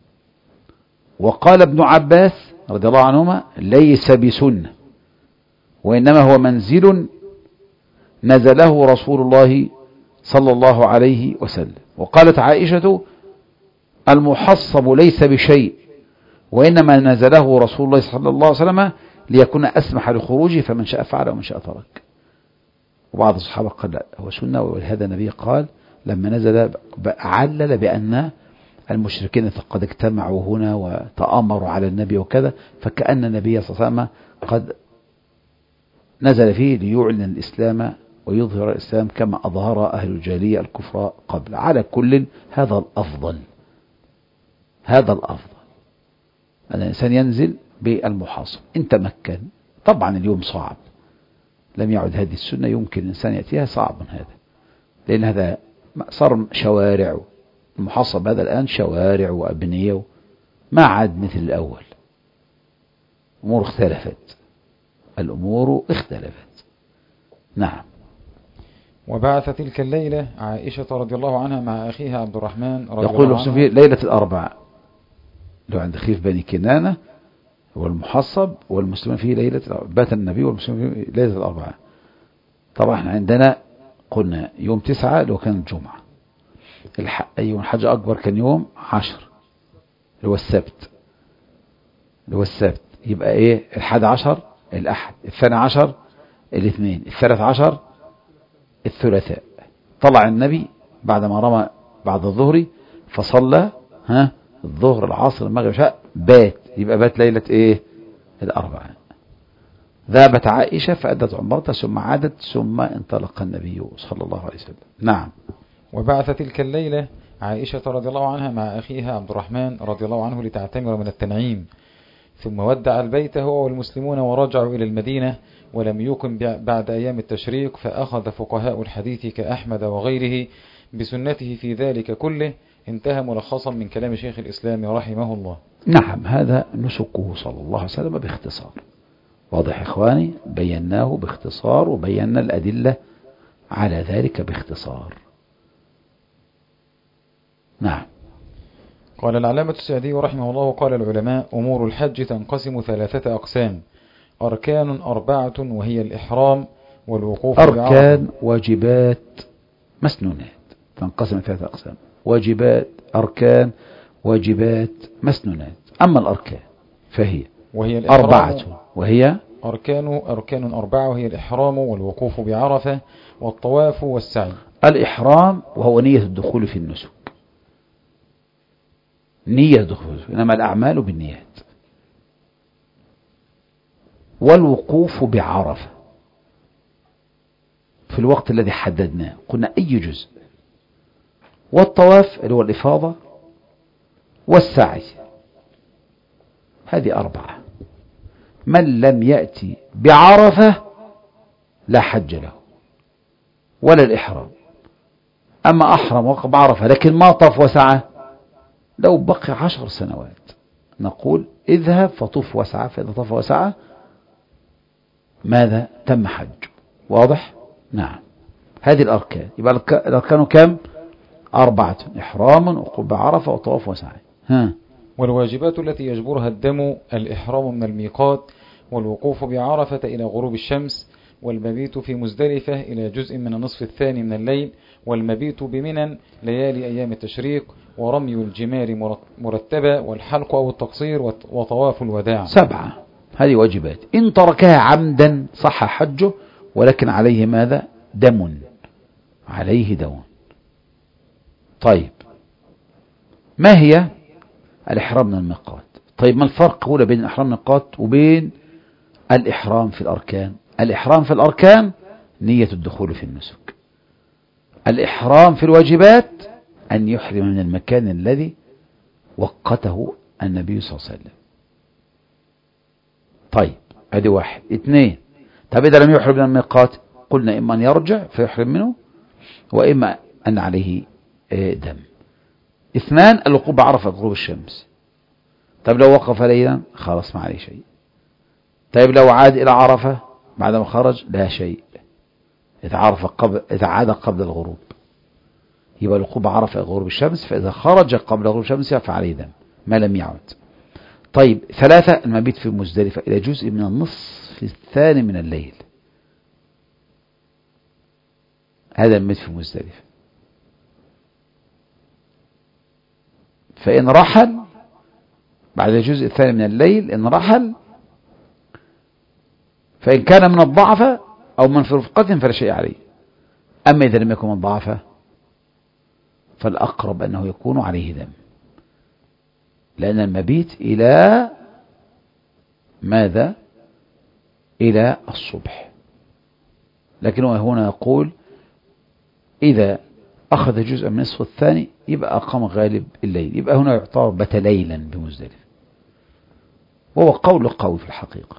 وقال ابن عباس رضي الله عنهما ليس بسنة، وإنما هو منزل نزله رسول الله صلى الله عليه وسلم. وقالت عائشة المحصب ليس بشيء، وإنما نزله رسول الله صلى الله عليه وسلم ليكون أسمح لخروجه، فمن شاء فعل ومن شاء ترك. وبعض الصحابة قال لا هو سنة، ولهذا النبي قال لما نزل علل بأن المشركين قد اجتمعوا هنا وتآمروا على النبي وكذا، فكأن النبي صلى الله عليه وسلم قد نزل فيه ليعلن الإسلام ويظهر الإسلام كما أظهر أهل الجاهلية الكفر قبل. على كل هذا الأفضل، هذا الأفضل أن الإنسان ينزل بالمحاصب إن تمكن. طبعا اليوم صعب، لم يعد هذه السنة يمكن الإنسان يأتيها، صعب هذا، لأن هذا صار شوارع. المحصب هذا الآن شوارع وأبنية، ما عاد مثل الأول. الأمور اختلفت، الأمور اختلفت. نعم. وبعث تلك الليلة عائشة رضي الله عنها مع أخيها عبد الرحمن رضي يقول الله عنه فيه ليلة الأربعاء، لو عند خيف بني كنانة والمحصب والمسلمين فيه ليلة بات النبي والمسلمين فيه ليلة الأربعاء. طبعا احنا عندنا قلنا يوم 9 لو كان الجمعة، يوم الحج أكبر كان يوم 10 اللي هو السبت، يبقى ايه 11 الأحد، 12 الاثنين، 13 الثلاثاء. طلع النبي بعد ما رمى بعد الظهر فصلى الظهر العصر المغرب العشاء، بات، يبقى بات ليلة ايه الأربعاء. ذهبت عائشة فأدت عمرتها ثم عادت ثم انطلق النبي صلى الله عليه وسلم. نعم. وبعث تلك الليلة عائشة رضي الله عنها مع أخيها عبد الرحمن رضي الله عنه لتعتمر من التنعيم، ثم ودع البيت هو والمسلمون ورجعوا إلى المدينة، ولم يقم بعد أيام التشريق، فأخذ فقهاء الحديث كأحمد وغيره بسنته في ذلك كله. انتهى ملخصا من كلام شيخ الإسلام رحمه الله. نعم، هذا نسكه صلى الله عليه وسلم باختصار. واضح إخواني؟ بيناه باختصار وبينا الأدلة على ذلك باختصار. نعم. قال العلامة السعدي رحمه الله قال العلماء أمور الحج تنقسم 3 أقسام: أركان 4 وهي الإحرام والوقوف أركان واجبات مسنونات، تنقسم 3 أقسام: واجبات، أركان، واجبات، مسنونات. أما الأركان فهي 4، وهي أركان 4 وهي الإحرام والوقوف بعرفة والطواف والسعي. الإحرام وهو نية الدخول في النسك، نية الدخول، إنما الأعمال بالنيات. والوقوف بعرفة في الوقت الذي حددناه، قلنا أي جزء. والطواف اللي هو الإفاضة، والسعي. هذه 4. من لم يأتي بعرفة لا حج له ولا الإحرام. أما أحرم وقف بعرفة لكن ما طاف وسعى، لو بقي 10 سنوات نقول اذهب فطوف وسعى، فإذا طاف وسعى ماذا؟ تم حج. واضح؟ نعم. هذه الأركان. يبقى الأركان كم؟ 4: إحرام ووقوف بعرفة وطواف وسعي. والواجبات التي يجبرها الدم: الإحرام من الميقات، والوقوف بعرفة إلى غروب الشمس، والمبيت في مزدلفة إلى جزء من النصف الثاني من الليل، والمبيت بمنى ليالي أيام التشريق، ورمي الجمار مرتبة، والحلق أو التقصير، وطواف الوداع. 7. هذه واجبات. إن تركها عمدا صح حجه، ولكن عليه ماذا؟ دم. عليه دم. طيب، ما هي الإحرام من الميقات؟ طيب، ما الفرق هنا بين الإحرام من الميقات وبين الإحرام في الأركان؟ الإحرام في الأركان نية الدخول في النسك. الإحرام في الواجبات أن يحرم من المكان الذي وقته النبي صلى الله عليه وسلم. طيب، هذه 1. 2. طب إذا لم يحرم من الميقات، قلنا إما أن يرجع فيحرم منه، وإما أن عليه دم. 2. الوقوف بعرفة غروب الشمس. طيب لو وقف ليلا خلاص ما عليه شيء. طيب لو عاد إلى عرفة بعدما خرج لا شيء، إذا عاد قبل الغروب. يبقى الوقوف بعرفة غروب الشمس، فإذا خرج قبل غروب الشمس فعليه دم ما لم يعد. طيب 3. المبيت في مزدلفة إلى جزء من النصف الثاني من الليل. هذا المبيت في مزدلفة. فإن رحل بعد الجزء الثاني من الليل، إن رحل، فإن كان من الضعف أو من فرقة فلا شيء عليه. أما إذا لم يكن من الضعف فالأقرب أنه يكون عليه دم، لأن المبيت إلى ماذا؟ إلى الصبح. لكنه هنا يقول إذا أخذ جزء من النصف الثاني يبقى أقام غالب الليل، يبقى هنا يعتبر بات ليلا بمزدلفة، وهو قول قوي في الحقيقة.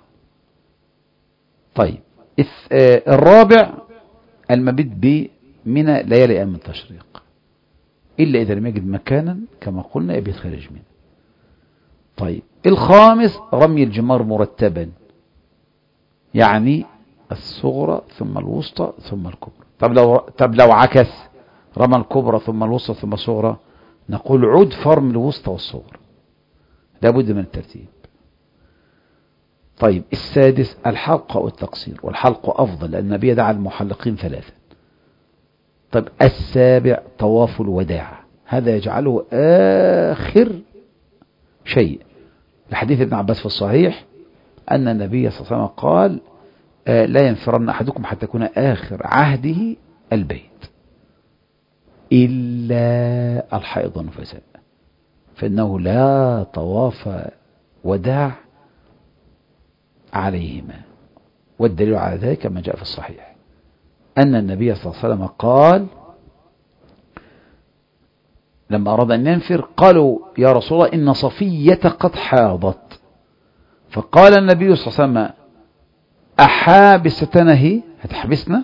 طيب، 4. المبيت بمنى ليالي أيام التشريق، إلا إذا لم يجد مكانا كما قلنا يبيت خارج منه. طيب، 5. رمي الجمار مرتبا، يعني الصغرى ثم الوسطى ثم الكبرى. طب لو عكس، رمى الكبرى ثم الوسطى ثم الصغرى، نقول عد فرم الوسطى والصغرى، لابد من الترتيب. طيب، 6. الحلق أو التقصير، والحلق أفضل لأن النبي دعا المحلقين 3. طيب، 7. طواف الوداع، هذا يجعله آخر شيء، لحديث ابن عباس في الصحيح أن النبي صلى الله عليه وسلم قال لا ينفرن أحدكم حتى يكون آخر عهده البيت إلا الحائض والنفساء، فإنه لا طواف وداع عليهما. والدليل على ذلك ما جاء في الصحيح أن النبي صلى الله عليه وسلم قال لما أراد أن ينفر قالوا يا رسول الله إن صفية قد حاضت، فقال النبي صلى الله عليه وسلم أحابستنا هي، هتحبسنا؟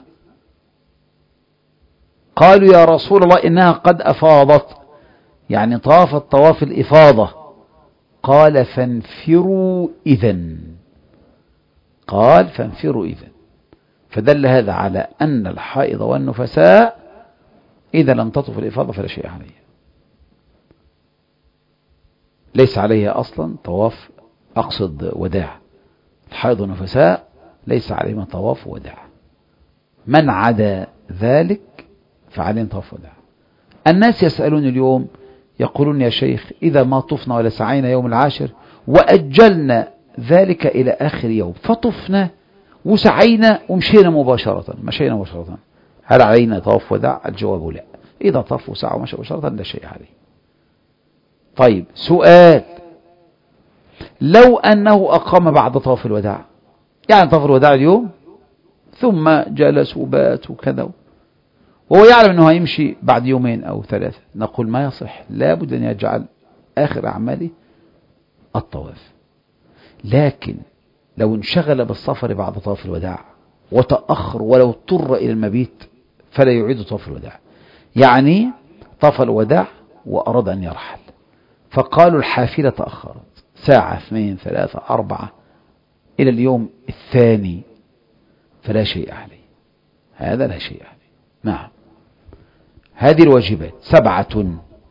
قالوا يا رسول الله إنها قد أفاضت، يعني طافت طواف الإفاضة. قال فانفروا إذن، قال فانفروا إذن. فدل هذا على أن الحائض والنفساء إذا لم تطف الإفاضة فلا شيء عليها، ليس عليها أصلا طواف، أقصد وداع. الحائض والنفساء ليس عليهما طواف وداع، من عدا ذلك فعليهم طواف وداع. الناس يسألون اليوم يقولون يا شيخ إذا ما طفنا ولا سعينا يوم العاشر وأجلنا ذلك إلى آخر يوم، فطفنا وسعينا ومشينا مباشرة، مشينا مباشرة، هل علينا طواف وداع؟ الجواب لا. إذا طاف وسعى ومشى مباشرة لا شيء عليه. طيب، سؤال: لو أنه أقام بعد طواف الوداع، يعني طواف الوداع اليوم ثم جلس وبات وكذا، وهو يعلم أنه هيمشي بعد 2 أو 3، نقول ما يصح، لابد أن يجعل آخر أعماله الطواف. لكن لو انشغل بالسفر بعد طواف الوداع وتأخر ولو اضطر إلى المبيت فلا يعيد طواف الوداع، يعني طاف الوداع وأراد أن يرحل، فقالوا الحافلة تأخرت 1 2 3 4 إلى اليوم الثاني فلا شيء عليه، هذا لا شيء عليه. نعم. هذه الواجبات 7.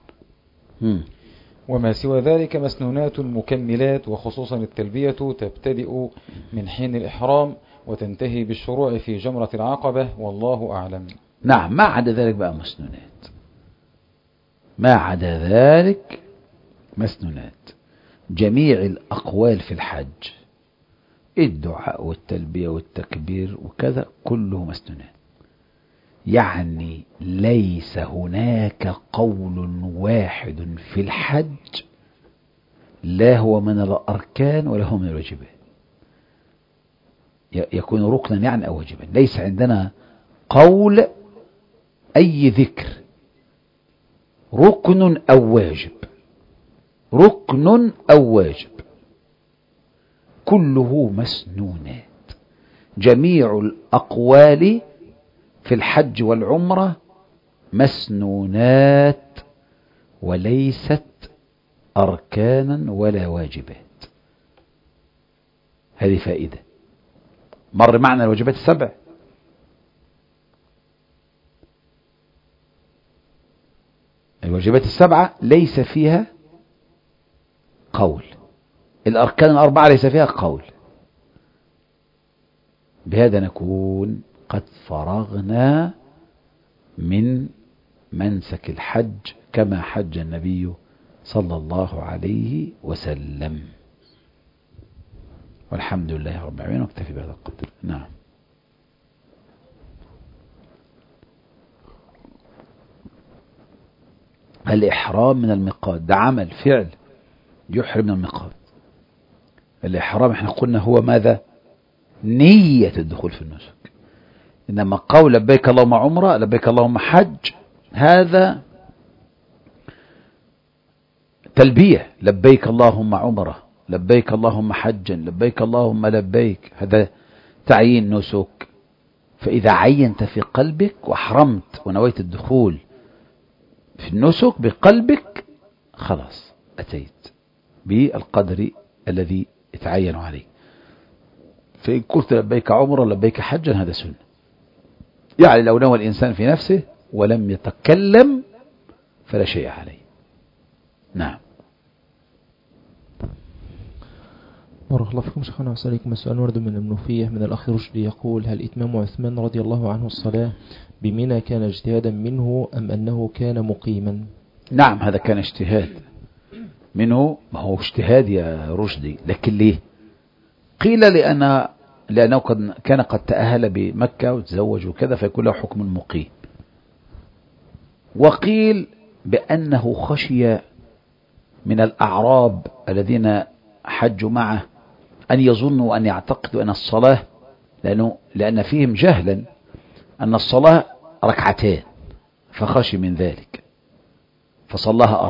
وما سوى ذلك مسنونات مكملات، وخصوصا التلبية تبتدئ من حين الإحرام وتنتهي بالشروع في جمرة العقبة، والله أعلم. نعم. ما عدا ذلك بقى مسنونات، ما عدا ذلك مسنونات. جميع الأقوال في الحج، الدعاء والتلبية والتكبير وكذا، كله مسنونات. يعني ليس هناك قول واحد في الحج لا هو من الأركان ولا هو من الواجبات، يكون ركنا يعني أو واجبا. ليس عندنا قول أي ذكر ركن أو واجب، ركن أو واجب، كله مسنونات. جميع الأقوال في الحج والعمرة مسنونات وليست أركانا ولا واجبات. هذه فائدة. مر معنا الواجبات 7. الواجبات 7 ليس فيها قول، الأركان 4 ليس فيها قول. بهذا نكون قد فرغنا من منسك الحج كما حج النبي صلى الله عليه وسلم، والحمد لله رب العالمين. واكتفي بهذا القدر. نعم. الإحرام من الميقات ده عمل فعل يحرم من الميقات. الإحرام احنا قلنا هو ماذا؟ نية الدخول في النسك. إنما قول لبيك اللهم عمرة، لبيك اللهم حج، هذا تلبية. لبيك اللهم عمرة، لبيك اللهم حجا، لبيك اللهم لبيك، هذا تعيين نسك. فإذا عينت في قلبك وحرمت ونويت الدخول في النسك بقلبك، خلاص أتيت بالقدر الذي يتعين عليه. فإن قلت لبيك عمرة لبيك حجا هذا سنة. يعني لو نوى الإنسان في نفسه ولم يتكلم فلا شيء عليه. نعم. بارك الله فيكم شيخنا وسألكم. السؤال ورد من المنوفية من الأخ رشدي يقول: هل إتمام عثمان رضي الله عنه الصلاة بمنى كان اجتهادا منه أم أنه كان مقيما؟ نعم، هذا كان اجتهاد منه. ما هو اجتهاد يا رشدي، لكن ليه؟ قيل لأنه كان قد تأهل بمكة وتزوج وكذا فيكون له حكم مقيم. وقيل بأنه خشي من الأعراب الذين حجوا معه أن يظنوا وأن يعتقدوا أن الصلاة، لأن فيهم جهلا أن الصلاة 2 فخشي من ذلك فصلاها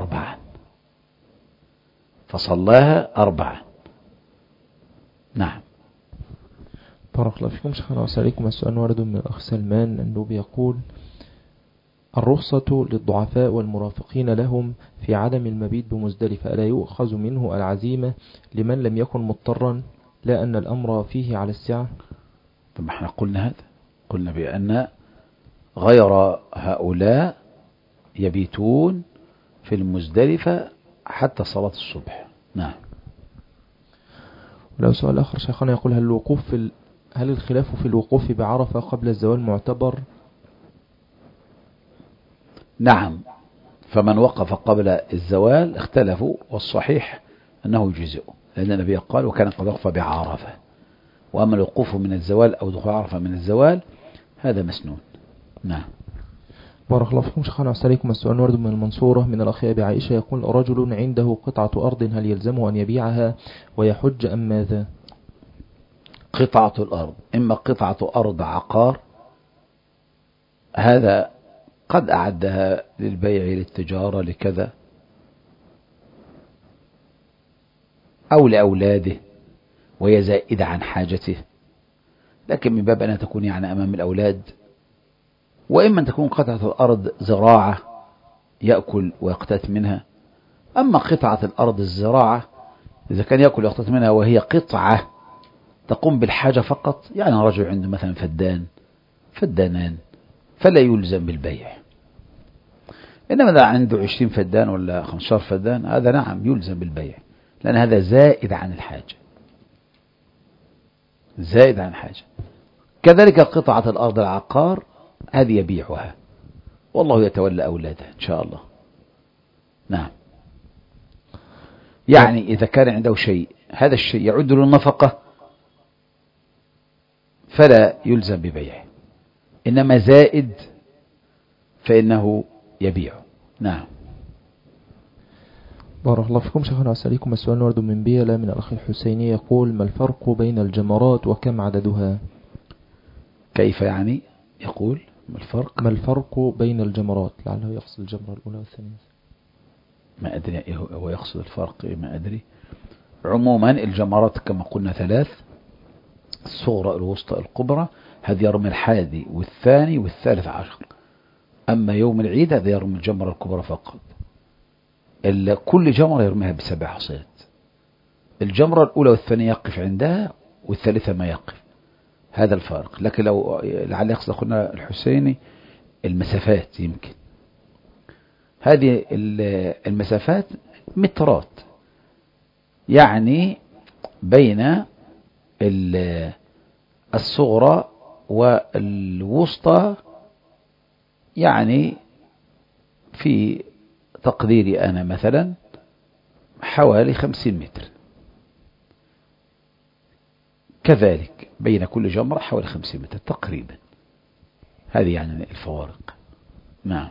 4. نعم. بارك الله فيكم شيخنا وسألكم. السؤال ورد من الأخ سلمان النوبي يقول: الرخصة للضعفاء والمرافقين لهم في عدم المبيت بمزدلفة ألا يؤخذ منه العزيمة لمن لم يكن مضطرا لا أن الأمر فيه على السعة؟ طب احنا قلنا هذا، قلنا بأن غير هؤلاء يبيتون في المزدلفة حتى صلاة الصبح. نعم. ولو سؤال آخر شيخنا يقول: هل الخلاف في الوقوف بعرفة قبل الزوال معتبر؟ نعم، فمن وقف قبل الزوال اختلفوا، والصحيح أنه يجزئه، لأن النبي قال: وكان قد وقف بعرفة. وأما الوقوف من الزوال أو دخول عرفة من الزوال هذا مسنون. نعم. بارك الله فيكم شيخنا وسألكم. السؤال ورد من المنصورة من الأخ أبي عائشة يقول: رجل عنده قطعة أرض هل يلزمه أن يبيعها ويحج أم ماذا؟ قطعة الأرض إما قطعة أرض عقار، هذا قد أعدها للبيع للتجارة لكذا، أو لأولاده وهي زائدة عن حاجته، لكن من باب أنها تكون يعني أمام الأولاد. وإما أن تكون قطعة الأرض زراعة يأكل ويقتات منها. أما قطعة الأرض الزراعة إذا كان يأكل ويقتات منها وهي قطعة تقوم بالحاجة فقط، يعني رجل عنده مثلا فدانان فلا يلزم بالبيع. إنما إذا عنده 20 فدان ولا 15 فدان هذا نعم يلزم بالبيع، لأن هذا زائد عن الحاجة، زائد عن الحاجة. كذلك قطعة الأرض العقار هذه يبيعها والله يتولى أولاده إن شاء الله. نعم. يعني إذا كان عنده شيء هذا الشيء يعد للنفقة فلا يلزم ببيعه، إنما زائد فإنه يبيعه. نعم. بارك الله فيكم شيخنا وأسألكم السؤال ورد من بيلا من الأخ الحسيني يقول: ما الفرق بين الجمرات وكم عددها؟ كيف يعني؟ يقول ما الفرق بين الجمرات، لعله يقصد الجمرة الأولى والثانية. ما أدري هو يقصد الفرق، ما أدري. عموما الجمرات كما قلنا 3: الصغرى الوسطى الكبرى، هذه يرمي الحادي والثاني والثالث عشر. أما يوم العيد هذا يرمي الجمرة الكبرى فقط. كل جمرة يرميها ب7 حصيات. الجمرة الأولى والثانية يقف عندها والثالثة ما يقف. هذا الفارق. لكن لو لعل يقصد أخونا الحسيني المسافات، يمكن هذه المسافات مترات، يعني بين الصغرى والوسطى، يعني في تقديري أنا مثلا حوالي 50 متر. كذلك بين كل جمرة حوالي 50 متر تقريبا. هذه يعني الفوارق. نعم.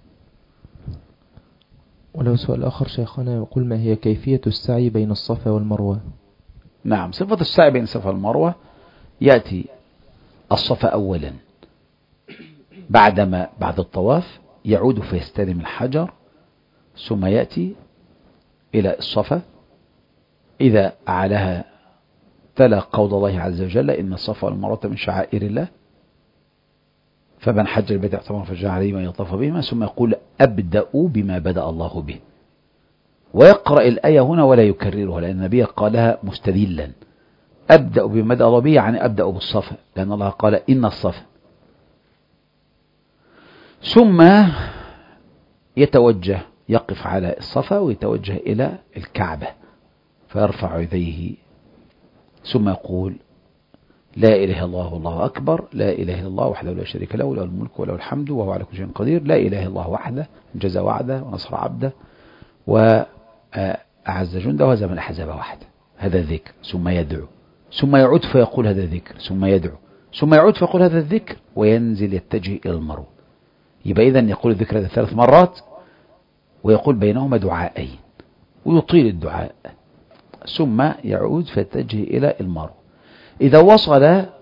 ولو سؤال آخر شيخنا يقول: ما هي كيفية السعي بين الصفا والمروة؟ نعم. صفة السعي بين الصفا والمروة: يأتي الصفا أولا، بعد الطواف يعود فيستلم الحجر، ثم يأتي إلى الصفا. إذا أعلها تلا قول الله عز وجل: إن الصفا والمروة من شعائر الله فمن حج البيت اعتمر فجعل عليه ما يطاف بهما. ثم يقول: أبدأ بما بدأ الله به، ويقرأ الآية هنا ولا يكررها، لأن النبي قالها مستدلا. أبدأ بما بدأ الله به يعني أبدأ بالصفا، لأن الله قال: إن الصفا. ثم يتوجه، يقف على الصفا ويتوجه إلى الكعبة فيرفع يديه، ثم يقول: لا إله إلا الله والله أكبر، لا إله إلا الله وحده لا شريك له، له الملك وله الحمد وهو على كل شيء قدير، لا إله إلا الله وحده انجز وعده ونصر عبده وأعز جنده وهزم الأحزاب وحده. هذا ذكر. ثم يدعو، ثم يعود فيقول هذا ذكر، ثم يدعو، ثم يعود فيقول هذا الذكر، وينزل يتجه إلى المروة. يبقى إذن يقول الذكر هذا 3 مرات، ويقول بينهما دعاءين ويطيل الدعاء، ثم يعود فيتجه إلى المروة. إذا وصل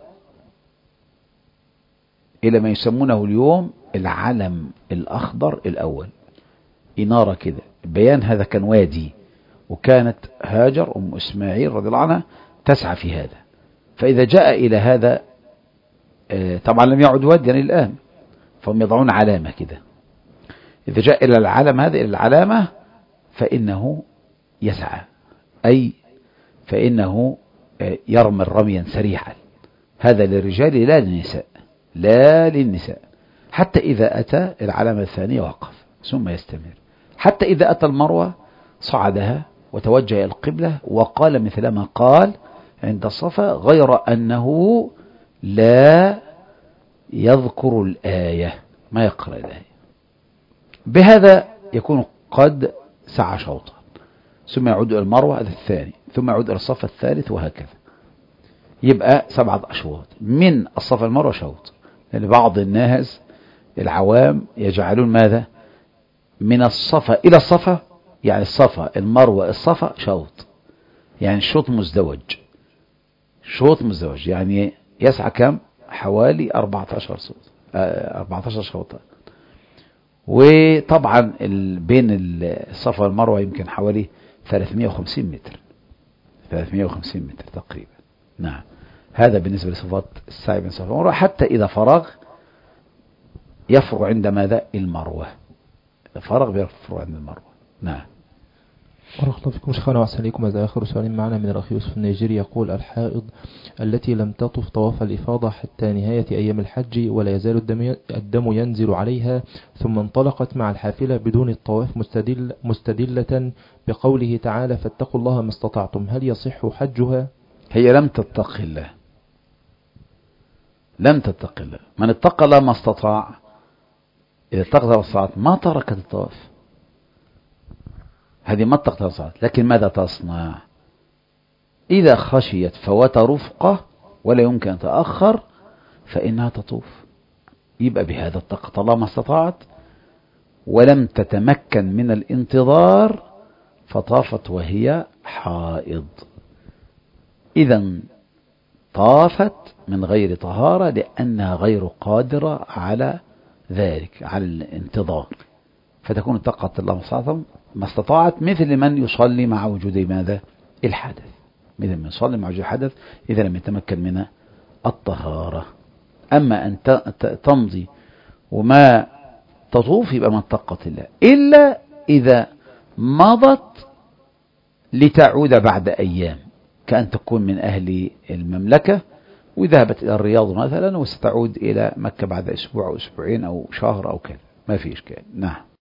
إلى ما يسمونه اليوم العلم الأخضر الأول، إنارة كده بيان هذا كان وادي، وكانت هاجر أم إسماعيل رضي الله عنها تسعى في هذا. فإذا جاء إلى هذا، طبعا لم يعد واديا الآن، فهم يضعون علامة كده. إذا جاء إلى العلم هذا، إلى العلامة، فإنه يسعى، أي فإنه يرمي رميا سريعا. هذا للرجال لا للنساء، لا للنساء. حتى إذا أتى العلامة الثانية وقف ثم يستمر، حتى إذا أتى المروة صعدها وتوجه إلى القبلة وقال مثل ما قال عند الصفا، غير أنه لا يذكر الآية، ما يقرأ الآية. بهذا يكون قد سعى شوطا، ثم يعود إلى المروة هذا الثاني، ثم يعود إلى الصفا الثالث، وهكذا. يبقى 7 أشواط من الصفا المروة شوط. لأن بعض الناس العوام يجعلون ماذا؟ من الصفا إلى الصفا، يعني الصفا المروة الصفا شوط، يعني شوط مزدوج. شوط مزدوج يعني يسعى كم؟ حوالي 14 شوط، 14 شوطا. وطبعا بين الصفا والمروة يمكن حوالي 350 متر، 350 متر تقريبا. نعم. هذا بالنسبة لصفات السعي بين الصفا والمروة. حتى إذا فرغ يفرغ عند ماذا؟ المروة. إذا فرغ يفرغ عند المروة. نعم. بارك الله فيكم شيخنا وأحسن إليكم. هذا آخر سؤال معنا من الأخ يوسف النيجيري يقول: الحائض التي لم تطف طواف الإفاضة حتى نهاية أيام الحج ولا يزال الدم ينزل عليها، ثم انطلقت مع الحافلة بدون الطواف مستدلة بقوله تعالى: فاتقوا الله ما استطعتم، هل يصح حجها؟ هي لم تتق الله، لم تتق الله. من اتقى الله ما استطاع، إذا اتقى الصلاة ما تركت الطواف، هذه ما اتقت الصلاة. لكن ماذا تصنع إذا خشيت فوات رفقة ولا يمكن أن تأخر؟ فإنها تطوف. يبقى بهذا اتقت الله ما استطاعت ولم تتمكن من الانتظار فطافت وهي حائض. إذا طافت من غير طهارة لأنها غير قادرة على ذلك، على الانتظار، فتكون اتقت الله ما استطاعت، مثل من يصلي مع وجود ماذا؟ الحدث، مثل من يصلي مع وجود الحدث إذا لم يتمكن من الطهارة. أما أن تمضي وما تطوف يبقى ما اتقت الله، إلا إذا مضت لتعود بعد أيام، كأن تكون من أهل المملكة وذهبت إلى الرياض مثلا وستعود إلى مكة بعد أسبوع أو أسبوعين أو شهر أو كذا، ما في إشكال. نعم.